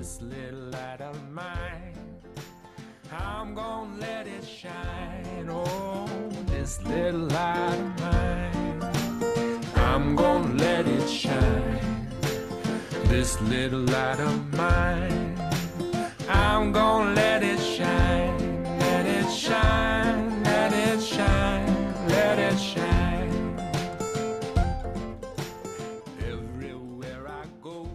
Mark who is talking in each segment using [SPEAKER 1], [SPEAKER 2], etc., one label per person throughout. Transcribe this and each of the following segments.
[SPEAKER 1] This little light of mine, I'm gonna let it shine. Oh, this little light of mine, I'm gonna let it shine. This little light of mine, I'm gonna let it shine. Let it shine, let it shine, let it shine. Everywhere I go.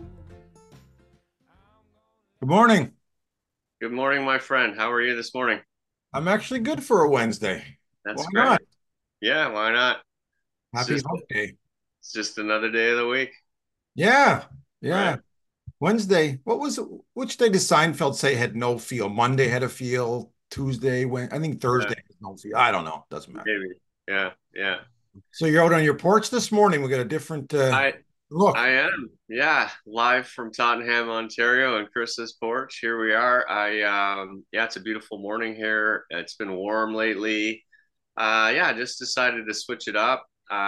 [SPEAKER 2] Good morning.
[SPEAKER 3] Good morning, my friend. How are you this morning?
[SPEAKER 2] I'm actually good for a Wednesday. Why
[SPEAKER 3] That's
[SPEAKER 2] not?
[SPEAKER 3] great. Yeah, why not? It's
[SPEAKER 2] Happy
[SPEAKER 3] just
[SPEAKER 2] hump day.
[SPEAKER 3] it's just another day of the week,
[SPEAKER 2] Yeah,
[SPEAKER 3] right?
[SPEAKER 2] yeah. Wednesday. Which day did Seinfeld say had no feel? Monday had a feel. Tuesday, I think
[SPEAKER 3] Yeah,
[SPEAKER 2] Thursday has no feel. I don't know. Doesn't matter.
[SPEAKER 3] maybe. Yeah, yeah.
[SPEAKER 2] So you're out on your porch this morning. We got a different
[SPEAKER 3] I
[SPEAKER 2] look.
[SPEAKER 3] I am. Yeah, live from Tottenham, Ontario, and Chris's porch. Here we are. Yeah, it's a beautiful morning here. It's been warm lately. Yeah, I just decided to switch it up.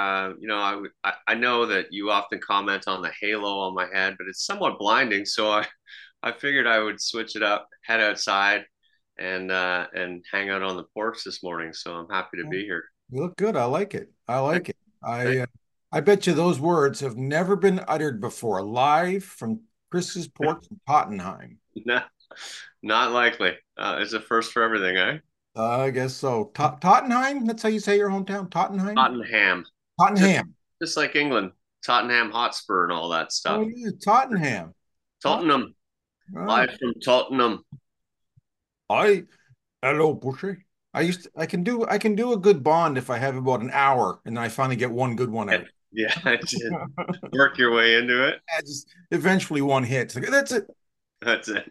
[SPEAKER 3] I know that you often comment on the halo on my head, but it's somewhat blinding. So I figured I would switch it up, head outside, and hang out on the porch this morning. So I'm happy to be here.
[SPEAKER 2] You look good. I like it. I
[SPEAKER 3] Thank,
[SPEAKER 2] like it.
[SPEAKER 3] thank.
[SPEAKER 2] I bet you those words have never been uttered before. Live from Chris's porch in Tottenham.
[SPEAKER 3] Not, not likely. It's a first for everything, eh?
[SPEAKER 2] I guess so. Tottenham? That's how you say your hometown? Tottenham?
[SPEAKER 3] Tottenham, just
[SPEAKER 2] Tottenham.
[SPEAKER 3] just like England, Tottenham Hotspur and all that
[SPEAKER 2] Oh,
[SPEAKER 3] stuff.
[SPEAKER 2] yeah, Tottenham. Tot
[SPEAKER 3] Tottenham,
[SPEAKER 2] oh,
[SPEAKER 3] live from Tottenham.
[SPEAKER 2] I hello, Bushy. I can do a good bond if I have about an hour and then I finally get one good one
[SPEAKER 3] Yeah,
[SPEAKER 2] out.
[SPEAKER 3] yeah, just work your way into it.
[SPEAKER 2] I just eventually one hit. That's it.
[SPEAKER 3] That's it.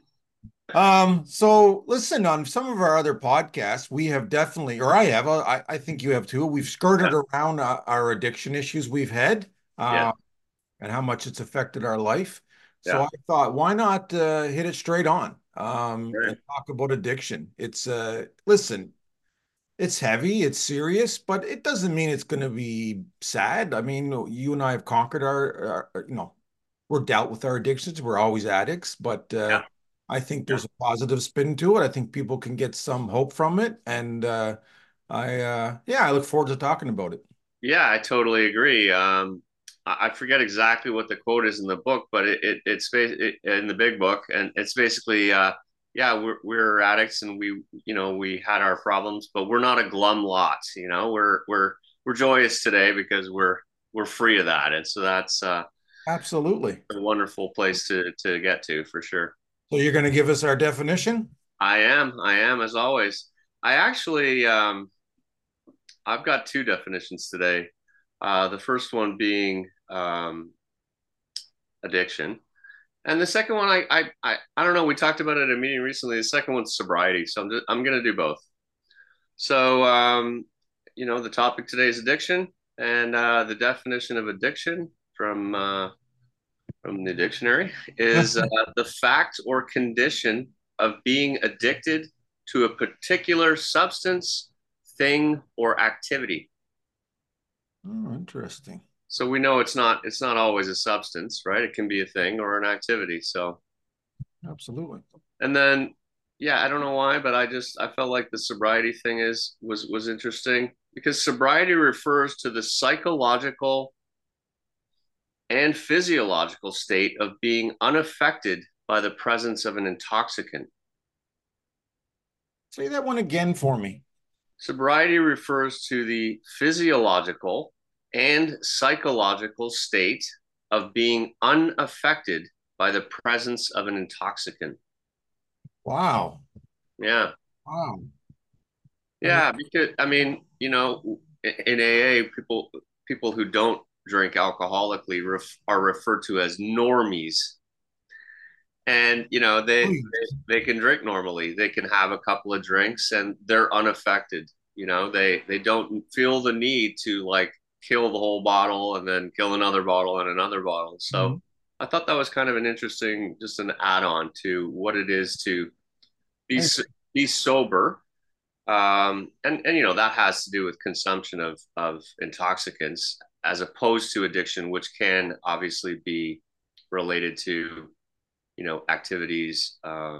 [SPEAKER 2] So listen, on some of our other podcasts, we have definitely, or I have, I think you have too. We've skirted
[SPEAKER 3] Yeah,
[SPEAKER 2] around our addiction issues we've had.
[SPEAKER 3] yeah,
[SPEAKER 2] And how much it's affected our life. So
[SPEAKER 3] yeah.
[SPEAKER 2] I thought, why not hit it straight on
[SPEAKER 3] Right.
[SPEAKER 2] and talk about addiction? Listen, it's heavy, it's serious, but it doesn't mean it's going to be sad. I mean, you and I have conquered we're dealt with our addictions. We're always addicts, but
[SPEAKER 3] Yeah,
[SPEAKER 2] I think
[SPEAKER 3] yeah,
[SPEAKER 2] there's a positive spin to it. I think people can get some hope from it, and yeah, I look forward to talking about it.
[SPEAKER 3] yeah. I totally agree. I forget exactly what the quote is in the book, but in the big book, and it's basically, yeah, we're addicts, and we had our problems, but we're not a glum lot. We're joyous today because we're free of that, and so that's
[SPEAKER 2] Absolutely.
[SPEAKER 3] a wonderful place to get to for sure.
[SPEAKER 2] So you're going to give us our definition?
[SPEAKER 3] I am as always. I actually, I've got two definitions today. The first one being addiction, and the second one, I don't know. We talked about it at a meeting recently. The second one's sobriety. So I'm going to do both. So, the topic today is addiction, and the definition of addiction from the dictionary is the fact or condition of being addicted to a particular substance, thing, or activity.
[SPEAKER 2] Oh, interesting.
[SPEAKER 3] So we know it's not always a substance, right? It can be a thing or an activity. So
[SPEAKER 2] Absolutely.
[SPEAKER 3] and then yeah, I don't know why, but I felt like the sobriety thing was interesting because sobriety refers to the psychological and physiological state of being unaffected by the presence of an intoxicant.
[SPEAKER 2] Say that one again for me.
[SPEAKER 3] Sobriety refers to the physiological and psychological state of being unaffected by the presence of an intoxicant.
[SPEAKER 2] Wow.
[SPEAKER 3] Yeah.
[SPEAKER 2] Wow. And
[SPEAKER 3] Yeah, because I mean, in AA, people who don't drink alcoholically are referred to as normies. And they can drink normally. They can have a couple of drinks and they're unaffected. They don't feel the need to like kill the whole bottle and then kill another bottle and another bottle. So
[SPEAKER 2] Mhm.
[SPEAKER 3] I thought that was kind of an interesting, just an add-on to what it is to be
[SPEAKER 2] I,
[SPEAKER 3] be sober. And that has to do with consumption of intoxicants as opposed to addiction, which can obviously be related to activities,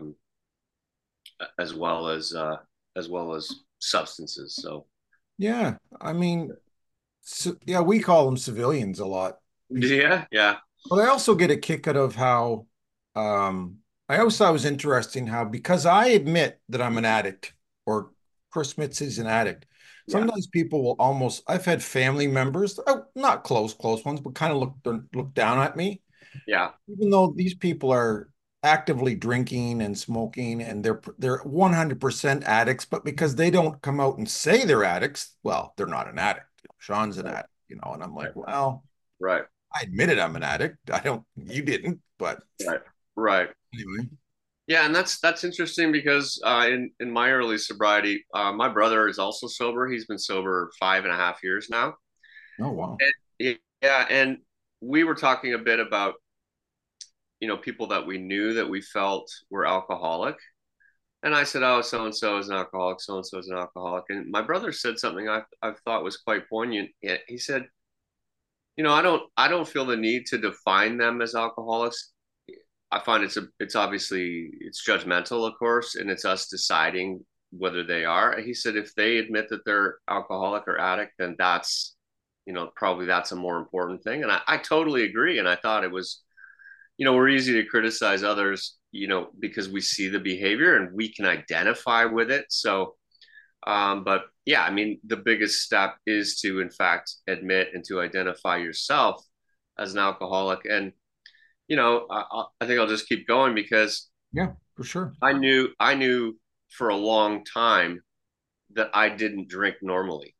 [SPEAKER 3] as well as substances. So
[SPEAKER 2] Yeah, I mean, yeah, we call them civilians a lot.
[SPEAKER 3] yeah, yeah,
[SPEAKER 2] But I also get a kick out of how I always thought it was interesting how because I admit that I'm an addict or Chris Mitz is an addict.
[SPEAKER 3] yeah,
[SPEAKER 2] Sometimes people will almost I've had family members, not close ones, but kind of look down at me,
[SPEAKER 3] yeah,
[SPEAKER 2] even though these people are actively drinking and smoking and they're 100% addicts, but because they don't come out and say they're addicts, well, they're not an addict. Sean's an
[SPEAKER 3] right,
[SPEAKER 2] addict, and I'm like,
[SPEAKER 3] right,
[SPEAKER 2] well,
[SPEAKER 3] right,
[SPEAKER 2] I admitted I'm an addict. You didn't, but
[SPEAKER 3] right, right.
[SPEAKER 2] anyway.
[SPEAKER 3] Yeah, and that's interesting because in my early sobriety, my brother is also sober. He's been sober 5.5 years now.
[SPEAKER 2] Oh, wow.
[SPEAKER 3] Yeah, and we were talking a bit about people that we knew that we felt were alcoholic. And I said, "Oh, so and so is an alcoholic. So and so is an alcoholic." And my brother said something I thought was quite poignant. He said, I don't feel the need to define them as alcoholics. I find it's obviously it's judgmental, of course, and it's us deciding whether they are. He said if they admit that they're alcoholic or addict, then that's probably that's a more important thing. And I totally agree. And I thought it was, we're easy to criticize others, because we see the behavior and we can identify with it. So, but yeah, I mean, the biggest step is to, in fact, admit and to identify yourself as an alcoholic. And I think I'll just keep going because
[SPEAKER 2] Yeah, for sure.
[SPEAKER 3] I knew for a long time that I didn't drink normally.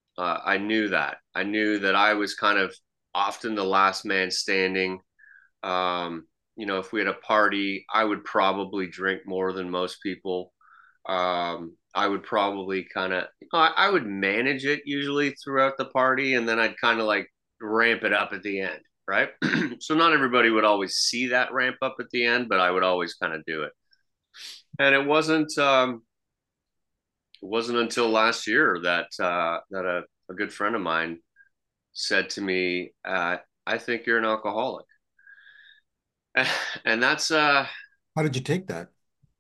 [SPEAKER 3] I knew that I was kind of often the last man standing. If we had a party, I would probably drink more than most people. I would probably kind of, I would manage it usually throughout the party, and then I'd kind of like ramp it up at the end, right? So not everybody would always see that ramp up at the end, but I would always kind of do it. And it wasn't until last year that a good friend of mine said to me, "I think you're an alcoholic," and that's
[SPEAKER 2] How did you take that?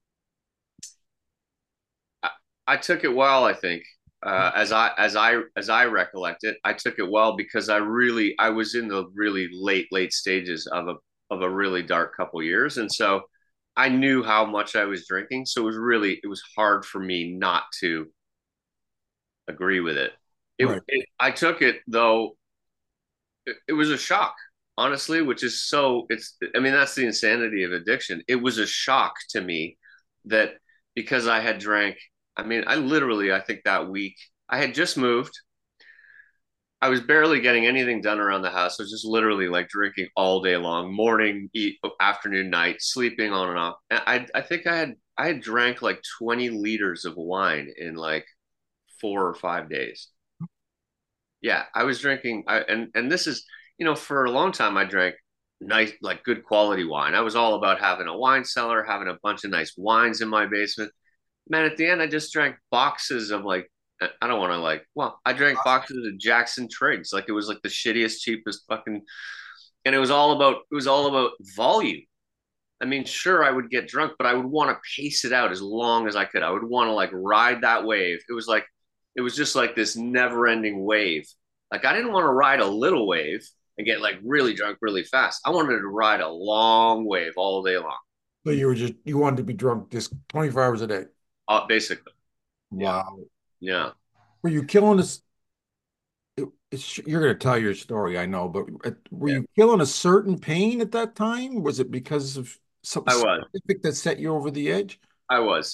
[SPEAKER 3] I, I took it well. I think as I recollect it, I took it well because I was in the really late stages of a really dark couple years, and so I knew how much I was drinking. So it was hard for me not to agree with it.
[SPEAKER 2] Right.
[SPEAKER 3] I took it though. It was a shock, honestly, which is so. I mean, that's the insanity of addiction. It was a shock to me that because I had drank. I mean, I think that week I had just moved. I was barely getting anything done around the house. I was just literally like drinking all day long, morning, eat, afternoon, night, sleeping on and off. And I think I had drank like 20 liters of wine in like 4 or 5 days. Yeah, I was drinking, and this is, for a long time I drank nice, like good quality wine. I was all about having a wine cellar, having a bunch of nice wines in my basement. Man, at the end, I just drank boxes of like, I don't want to like, well, I drank boxes of Jackson Triggs, like it was like the shittiest, cheapest fucking, and it was all about volume. I mean, sure, I would get drunk, but I would want to pace it out as long as I could. I would want to like ride that wave. It was just like this never ending wave. Like, I didn't want to ride a little wave and get like really drunk really fast. I wanted to ride a long wave all day long,
[SPEAKER 2] So you wanted to be drunk just 24 hours a day.
[SPEAKER 3] basically. Yeah.
[SPEAKER 2] Wow.
[SPEAKER 3] Yeah.
[SPEAKER 2] Were you killing us? You're going to tell your story, I know, but were
[SPEAKER 3] Yeah.
[SPEAKER 2] you killing a certain pain at that time? Was it because of something
[SPEAKER 3] I was.
[SPEAKER 2] specific that set you over the edge?
[SPEAKER 3] I was.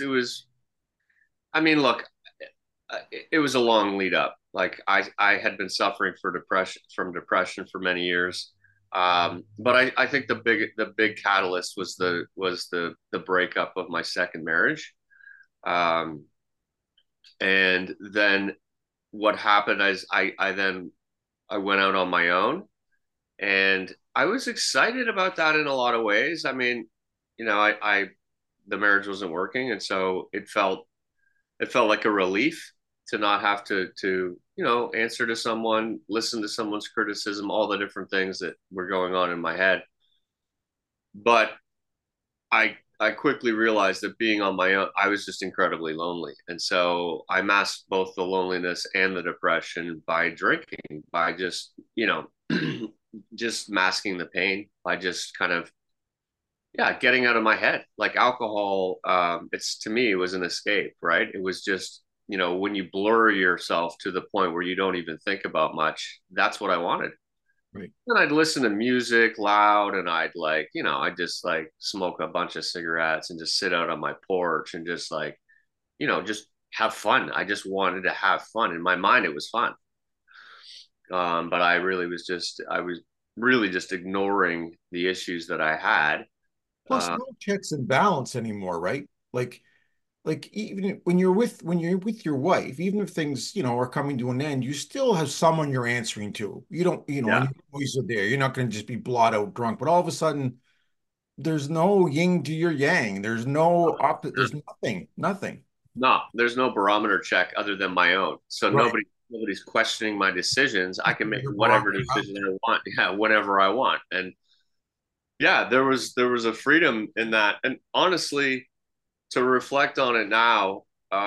[SPEAKER 3] I mean, look, it was a long lead up. Like I had been suffering from depression for many years. But I think the big catalyst was the breakup of my second marriage. Um, and then what happened is I went out on my own, and I was excited about that in a lot of ways. I mean, I the marriage wasn't working, and so it felt like a relief to not have to answer to someone, listen to someone's criticism, all the different things that were going on in my head. But I quickly realized that being on my own, I was just incredibly lonely. And so I masked both the loneliness and the depression by drinking, by just, just masking the pain, by just kind of, yeah, getting out of my head. Like alcohol, it's to me, it was an escape, right? It was just, when you blur yourself to the point where you don't even think about much, that's what I wanted.
[SPEAKER 2] Right.
[SPEAKER 3] And I'd listen to music loud and I'd like, I'd just like smoke a bunch of cigarettes and just sit out on my porch and just like, just have fun. I just wanted to have fun. In my mind, it was fun. But I was really just ignoring the issues that I had.
[SPEAKER 2] Plus, no checks and balance anymore, right? Like even when you're with your wife, even if things, are coming to an end, you still have someone you're answering to. You don't, and
[SPEAKER 3] Yeah.
[SPEAKER 2] your boys are there. You're not going to just be blot out drunk. But all of a sudden, there's no yin to your yang. There's nothing.
[SPEAKER 3] No, there's no barometer check other than my own. So
[SPEAKER 2] Right.
[SPEAKER 3] nobody's questioning my decisions. I can make
[SPEAKER 2] Your
[SPEAKER 3] whatever
[SPEAKER 2] barometer up.
[SPEAKER 3] decision I want. Yeah, whenever I want. And yeah, there was a freedom in that. And honestly, to reflect on it now,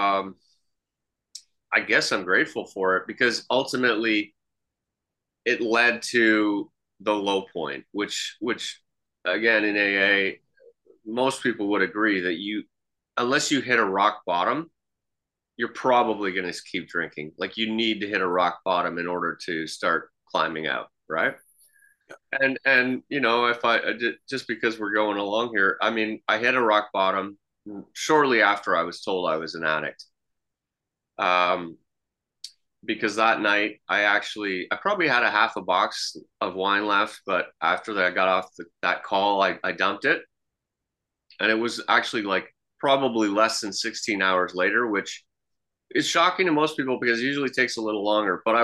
[SPEAKER 3] I guess I'm grateful for it because ultimately it led to the low point, which again in AA, most people would agree that unless you hit a rock bottom, you're probably going to keep drinking. Like you need to hit a rock bottom in order to start climbing out, right? And if just because we're going along here, I mean, I hit a rock bottom shortly after I was told I was an addict. Um, because that night I probably had a half a box of wine left, but after that I got off that call, I dumped it, and it was actually like probably less than 16 hours later, which is shocking to most people because it usually takes a little longer. But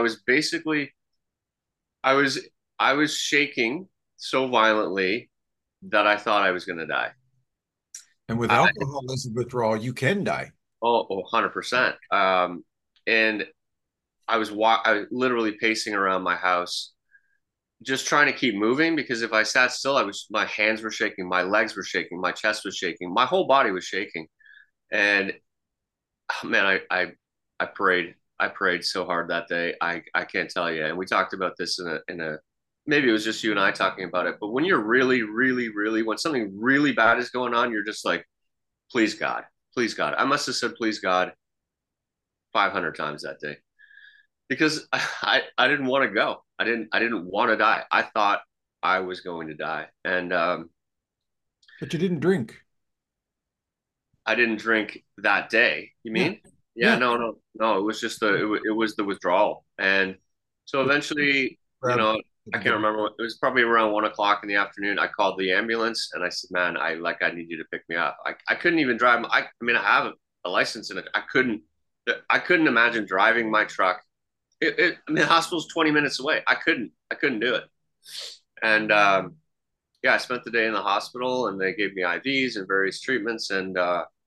[SPEAKER 3] I was I was shaking so violently that I thought I was going to die.
[SPEAKER 2] And with
[SPEAKER 3] I,
[SPEAKER 2] alcoholism withdrawal, you can die.
[SPEAKER 3] 100%. And I was literally pacing around my house, just trying to keep moving because if I sat still, my hands were shaking, my legs were shaking, my chest was shaking, my whole body was shaking. And man, I prayed. I prayed so hard that day. I can't tell you. And we talked about this in a maybe it was just you and I talking about it. But when you're really, really, really when something really bad is going on, you're just like, please God, please God. I must have said please God 500 times that day because I didn't want to go. I didn't want to die. I thought I was going to die, and
[SPEAKER 2] But you didn't drink.
[SPEAKER 3] I didn't drink that day. You
[SPEAKER 2] Yeah.
[SPEAKER 3] mean? Yeah,
[SPEAKER 2] Yeah.
[SPEAKER 3] no, no, no. It was just it was the withdrawal, and so eventually,
[SPEAKER 2] Grab
[SPEAKER 3] I can't remember. It was probably around 1 o'clock in the afternoon. I called the ambulance and I said, "Man, I need you to pick me up." I couldn't even drive. I mean, I have a license and I couldn't imagine driving my truck. I mean, the hospital's 20 minutes away. I couldn't do it. And yeah, I spent the day in the hospital and they gave me IVs and various treatments. And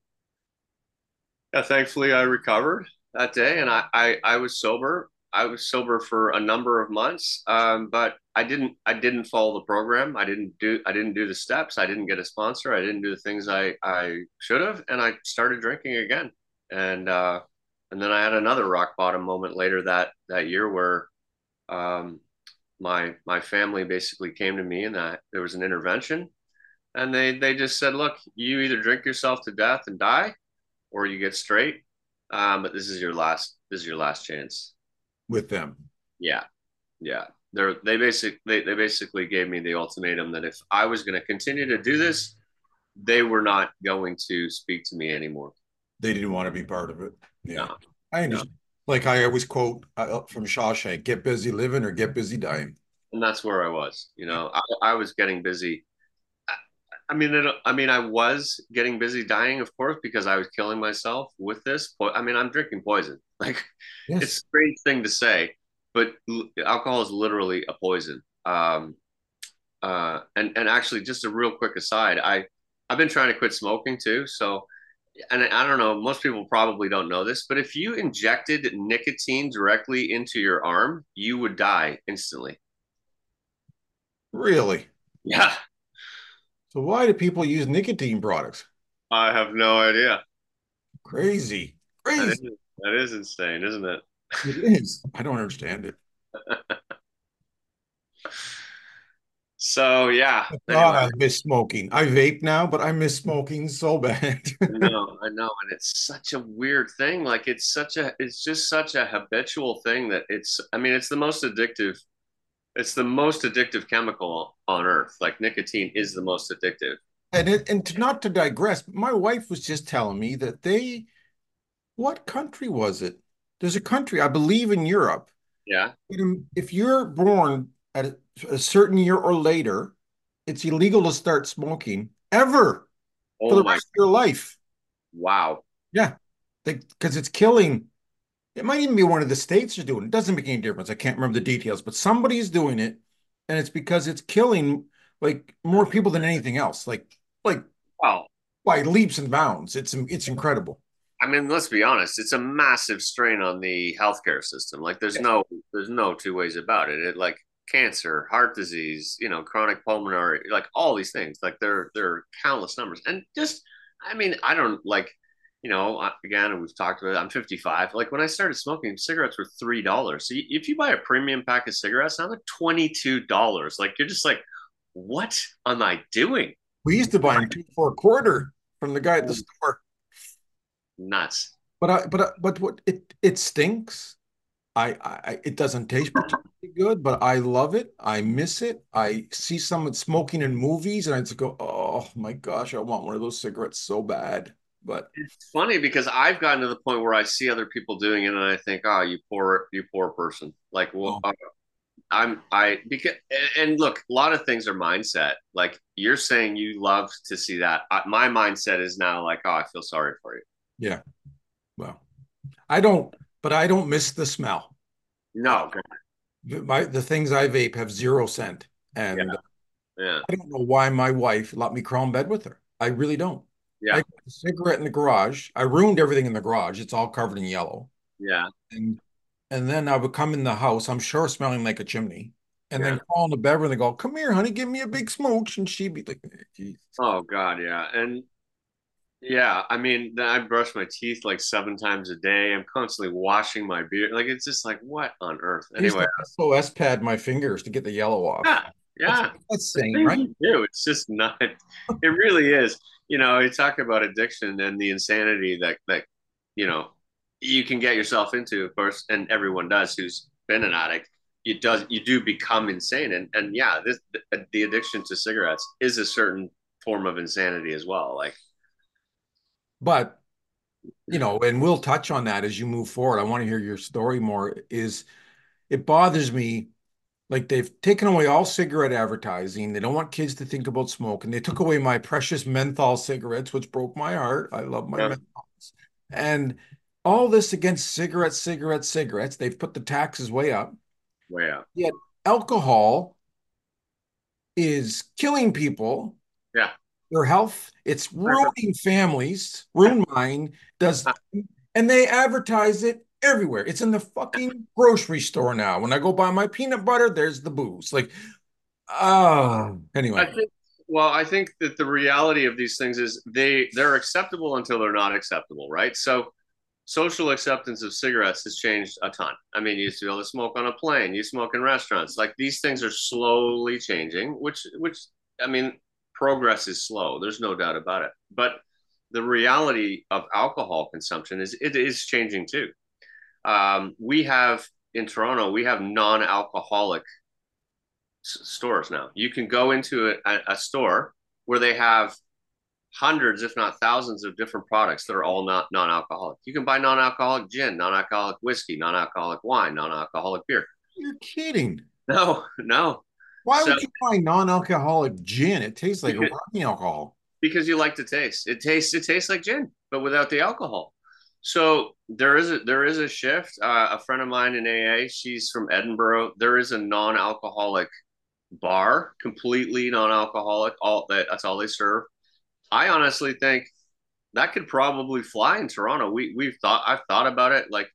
[SPEAKER 3] yeah, thankfully I recovered that day and I was sober. I was sober for a number of months, but I didn't follow the program. I didn't do the steps. I didn't get a sponsor. I didn't do the things I should have, and I started drinking again. And and then I had another rock bottom moment later that year where um, my family basically came to me and that there was an intervention, and they just said, look, you either drink yourself to death and die, or you get straight. But this is your last chance.
[SPEAKER 2] with them.
[SPEAKER 3] Yeah, yeah. They basically gave me the ultimatum that if I was going to continue to do this, they were not going to speak to me anymore.
[SPEAKER 2] They didn't want to be part of it. Yeah.
[SPEAKER 3] No,
[SPEAKER 2] I
[SPEAKER 3] no.
[SPEAKER 2] understand. Like I always quote from Shawshank, get busy living or get busy dying.
[SPEAKER 3] And that's where I was. I was getting busy. I was getting busy dying, of course, because I was killing myself with this. I mean, I'm drinking poison. Like, it's a
[SPEAKER 2] Yes.
[SPEAKER 3] strange thing to say, but alcohol is literally a poison. And actually, just a real quick aside, I've been trying to quit smoking too. So, and I don't know, most people probably don't know this, but if you injected nicotine directly into your arm, you would die instantly.
[SPEAKER 2] Really.
[SPEAKER 3] Yeah.
[SPEAKER 2] So why do people use nicotine products?
[SPEAKER 3] I have no idea.
[SPEAKER 2] Crazy.
[SPEAKER 3] That
[SPEAKER 2] Crazy.
[SPEAKER 3] is that is insane, isn't it?
[SPEAKER 2] It is. I don't understand it.
[SPEAKER 3] So yeah.
[SPEAKER 2] God,
[SPEAKER 3] Anyway,
[SPEAKER 2] I miss smoking. I vape now, but I miss smoking so bad.
[SPEAKER 3] I know, and it's such a weird thing. Like it's just such a habitual thing that I mean, it's the most addictive. It's the most addictive chemical on earth. Like nicotine is the most addictive.
[SPEAKER 2] Not to digress, my wife was just telling me that what country was it? There's a country, I believe in Europe.
[SPEAKER 3] Yeah.
[SPEAKER 2] If you're born at a certain year or later, it's illegal to start smoking ever for
[SPEAKER 3] Oh
[SPEAKER 2] the
[SPEAKER 3] my,
[SPEAKER 2] rest of your life.
[SPEAKER 3] wow.
[SPEAKER 2] Yeah. Because it's killing. It might even be one of the states are doing it. It doesn't make any difference. I can't remember the details, but somebody's doing it, and it's because it's killing like more people than anything else. Like
[SPEAKER 3] Well,
[SPEAKER 2] by leaps and bounds. It's incredible.
[SPEAKER 3] I mean, let's be honest. It's a massive strain on the healthcare system. Like, there's no two ways about it. It like cancer, heart disease, chronic pulmonary, like all these things. Like, there are countless numbers, and just, I mean, I don't like, again, we've talked about it. I'm 55. Like when I started smoking, cigarettes were $3. So if you buy a premium pack of cigarettes, now they're $22. Like, you're just like, what am I doing?
[SPEAKER 2] We used to buy them two for a quarter from the guy at the store.
[SPEAKER 3] Nuts.
[SPEAKER 2] But what it stinks. It doesn't taste particularly good, but I love it. I miss it. I see someone smoking in movies, and I just go, "Oh my gosh, I want one of those cigarettes so bad." But
[SPEAKER 3] It's funny because I've gotten to the point where I see other people doing it and I think, oh, you poor person. Like, well,
[SPEAKER 2] oh,
[SPEAKER 3] because, and look, a lot of things are mindset. Like you're saying you love to see that. My mindset is now like, oh, I feel sorry for you.
[SPEAKER 2] yeah, well, I don't, but I don't miss the smell. Uh,
[SPEAKER 3] No.
[SPEAKER 2] the things I vape have 0 scent,
[SPEAKER 3] Yeah.
[SPEAKER 2] and
[SPEAKER 3] Yeah.
[SPEAKER 2] I don't know why my wife let me crawl in bed with her. I really don't. I
[SPEAKER 3] Yeah.
[SPEAKER 2] got a cigarette in the garage. I ruined everything in the garage. It's all covered in yellow.
[SPEAKER 3] Yeah.
[SPEAKER 2] And and then I would come in the house, I'm sure smelling like a chimney, and
[SPEAKER 3] Yeah.
[SPEAKER 2] then call in the bedroom and go, "Come here, honey, give me a big smooch." And she'd be like, "Jesus."
[SPEAKER 3] Oh God. Yeah. And yeah, I mean, I brush my teeth like 7 times a day. I'm constantly washing my beard. Like, it's just like, what on earth?
[SPEAKER 2] I used
[SPEAKER 3] Anyway,
[SPEAKER 2] to SOS pad my fingers to get the yellow off.
[SPEAKER 3] yeah, yeah.
[SPEAKER 2] That's
[SPEAKER 3] The
[SPEAKER 2] sane,
[SPEAKER 3] things
[SPEAKER 2] right?
[SPEAKER 3] you do, it's just not. It really is. You talk about addiction and the insanity that you know you can get yourself into, of course, and everyone does who's been an addict. You do become insane, and yeah, the addiction to cigarettes is a certain form of insanity as well. Like,
[SPEAKER 2] But and we'll touch on that as you move forward. I want to hear your story more. It bothers me. Like they've taken away all cigarette advertising. They don't want kids to think about smoking. They took away my precious menthol cigarettes, which broke my heart. I love my
[SPEAKER 3] yeah,
[SPEAKER 2] menthols. And all this against cigarettes, cigarettes, cigarettes. They've put the taxes way up.
[SPEAKER 3] way out.
[SPEAKER 2] Yet alcohol is killing people,
[SPEAKER 3] Yeah,
[SPEAKER 2] their health. It's ruining families, ruin mine, and they advertise it everywhere. It's in the fucking grocery store now. When I go buy my peanut butter, there's the booze. Like, oh,
[SPEAKER 3] I
[SPEAKER 2] anyway.
[SPEAKER 3] think. Well, I think that the reality of these things is they're acceptable until they're not acceptable, right? So social acceptance of cigarettes has changed a ton. I mean, you used to be able to smoke on a plane, you smoke in restaurants. Like these things are slowly changing, which I mean, progress is slow. There's no doubt about it. But the reality of alcohol consumption is it is changing too. We have in Toronto, we have non-alcoholic stores now. You can go into a store where they have hundreds, if not thousands, of different products that are all not non-alcoholic. You can buy non-alcoholic gin, non-alcoholic whiskey, non-alcoholic wine, non-alcoholic beer.
[SPEAKER 2] You're kidding.
[SPEAKER 3] No, no.
[SPEAKER 2] Why
[SPEAKER 3] So
[SPEAKER 2] would you buy non-alcoholic gin? It tastes like
[SPEAKER 3] because,
[SPEAKER 2] rubbing alcohol.
[SPEAKER 3] because you like to taste, it tastes like gin, but without the alcohol. So there is a shift. A friend of mine in AA, she's from Edinburgh. There is a non-alcoholic bar, completely non-alcoholic. That's all they serve. I honestly think that could probably fly in Toronto. I've thought about it. Like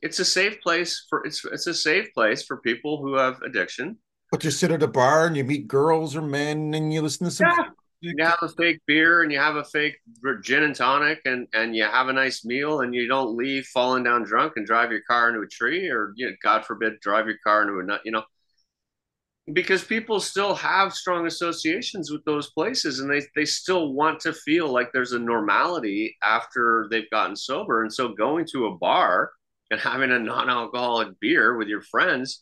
[SPEAKER 3] it's a safe place for people who have addiction.
[SPEAKER 2] But you sit at a bar and you meet girls or men and you listen to some.
[SPEAKER 3] Yeah. you have a fake beer and you have a fake gin and tonic and you have a nice meal and you don't leave falling down drunk and drive your car into a tree or, you know, God forbid, drive your car into a nut, you know, because people still have strong associations with those places and they still want to feel like there's a normality after they've gotten sober. And so going to a bar and having a non-alcoholic beer with your friends,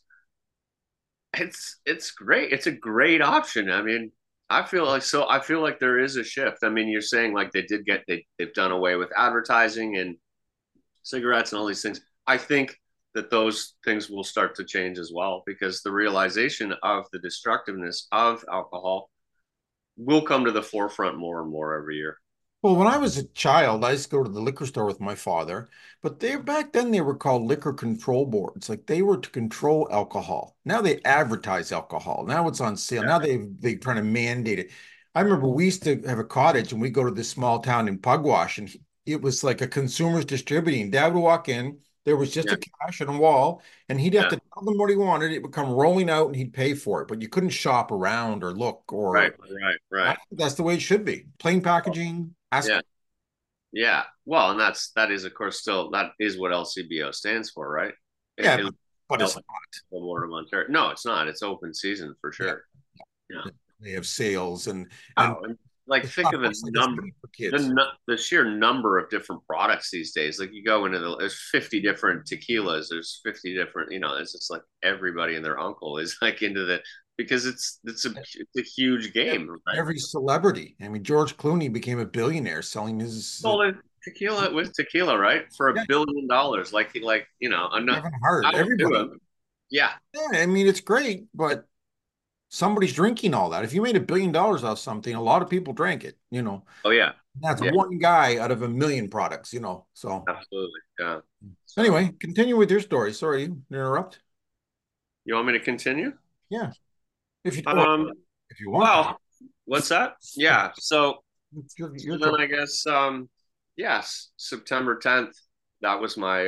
[SPEAKER 3] it's great. It's a great option. I mean, I feel like there is a shift. I mean, you're saying like they've done away with advertising and cigarettes and all these things. I think that those things will start to change as well because the realization of the destructiveness of alcohol will come to the forefront more and more every year.
[SPEAKER 2] Well, when I was a child, I used to go to the liquor store with my father, but they back then they were called liquor control boards. Like they were to control alcohol. Now they advertise alcohol. Now it's on sale. Now they trying to mandate it. I remember we used to have a cottage and we go to this small town in Pugwash and it was like a consumer's distributing. Dad would walk in, there was just
[SPEAKER 3] Yeah,
[SPEAKER 2] a cash and a wall, and he'd have
[SPEAKER 3] yeah,
[SPEAKER 2] to tell them what he wanted. It would come rolling out and he'd pay for it, but you couldn't shop around or look
[SPEAKER 3] right,
[SPEAKER 2] or
[SPEAKER 3] right,
[SPEAKER 2] I
[SPEAKER 3] right.
[SPEAKER 2] think that's the way it should be. Plain packaging, ask.
[SPEAKER 3] Yeah, yeah. Well, and that is of course still that is what LCBO stands for, right?
[SPEAKER 2] Yeah,
[SPEAKER 3] It
[SPEAKER 2] but it's
[SPEAKER 3] Alcohol Board of Ontario. No, it's not. It's open season for
[SPEAKER 2] yeah,
[SPEAKER 3] sure. Yeah.
[SPEAKER 2] they have sales and
[SPEAKER 3] Oh, and like
[SPEAKER 2] it's
[SPEAKER 3] think
[SPEAKER 2] not
[SPEAKER 3] of a
[SPEAKER 2] looks like it's
[SPEAKER 3] number,
[SPEAKER 2] made for kids.
[SPEAKER 3] the sheer number of different products these days. Like you go into there's 50 different tequilas, there's 50 different, you know, it's just like everybody and their uncle is like into the because it's a huge game, right?
[SPEAKER 2] Every celebrity. I mean, George Clooney became a billionaire selling his
[SPEAKER 3] Well, tequila with tequila, right? For
[SPEAKER 2] yeah,
[SPEAKER 3] $1 billion, like you know, enough.
[SPEAKER 2] Kevin Hart,
[SPEAKER 3] I would do
[SPEAKER 2] everybody.
[SPEAKER 3] it. Yeah.
[SPEAKER 2] Yeah, I mean, it's great, but somebody's drinking all that. If you made $1 billion off something, a lot of people drank it, you know.
[SPEAKER 3] Oh yeah.
[SPEAKER 2] That's
[SPEAKER 3] Yeah.
[SPEAKER 2] one guy out of a million products, you know. So
[SPEAKER 3] Absolutely. Yeah. So
[SPEAKER 2] anyway, continue with your story. Sorry to interrupt.
[SPEAKER 3] you want me to continue?
[SPEAKER 2] Yeah. If you or
[SPEAKER 3] Um.
[SPEAKER 2] if you want to.
[SPEAKER 3] Well, what's that? Yeah. So
[SPEAKER 2] It's your
[SPEAKER 3] So then
[SPEAKER 2] choice.
[SPEAKER 3] I guess yes, September 10th, that was my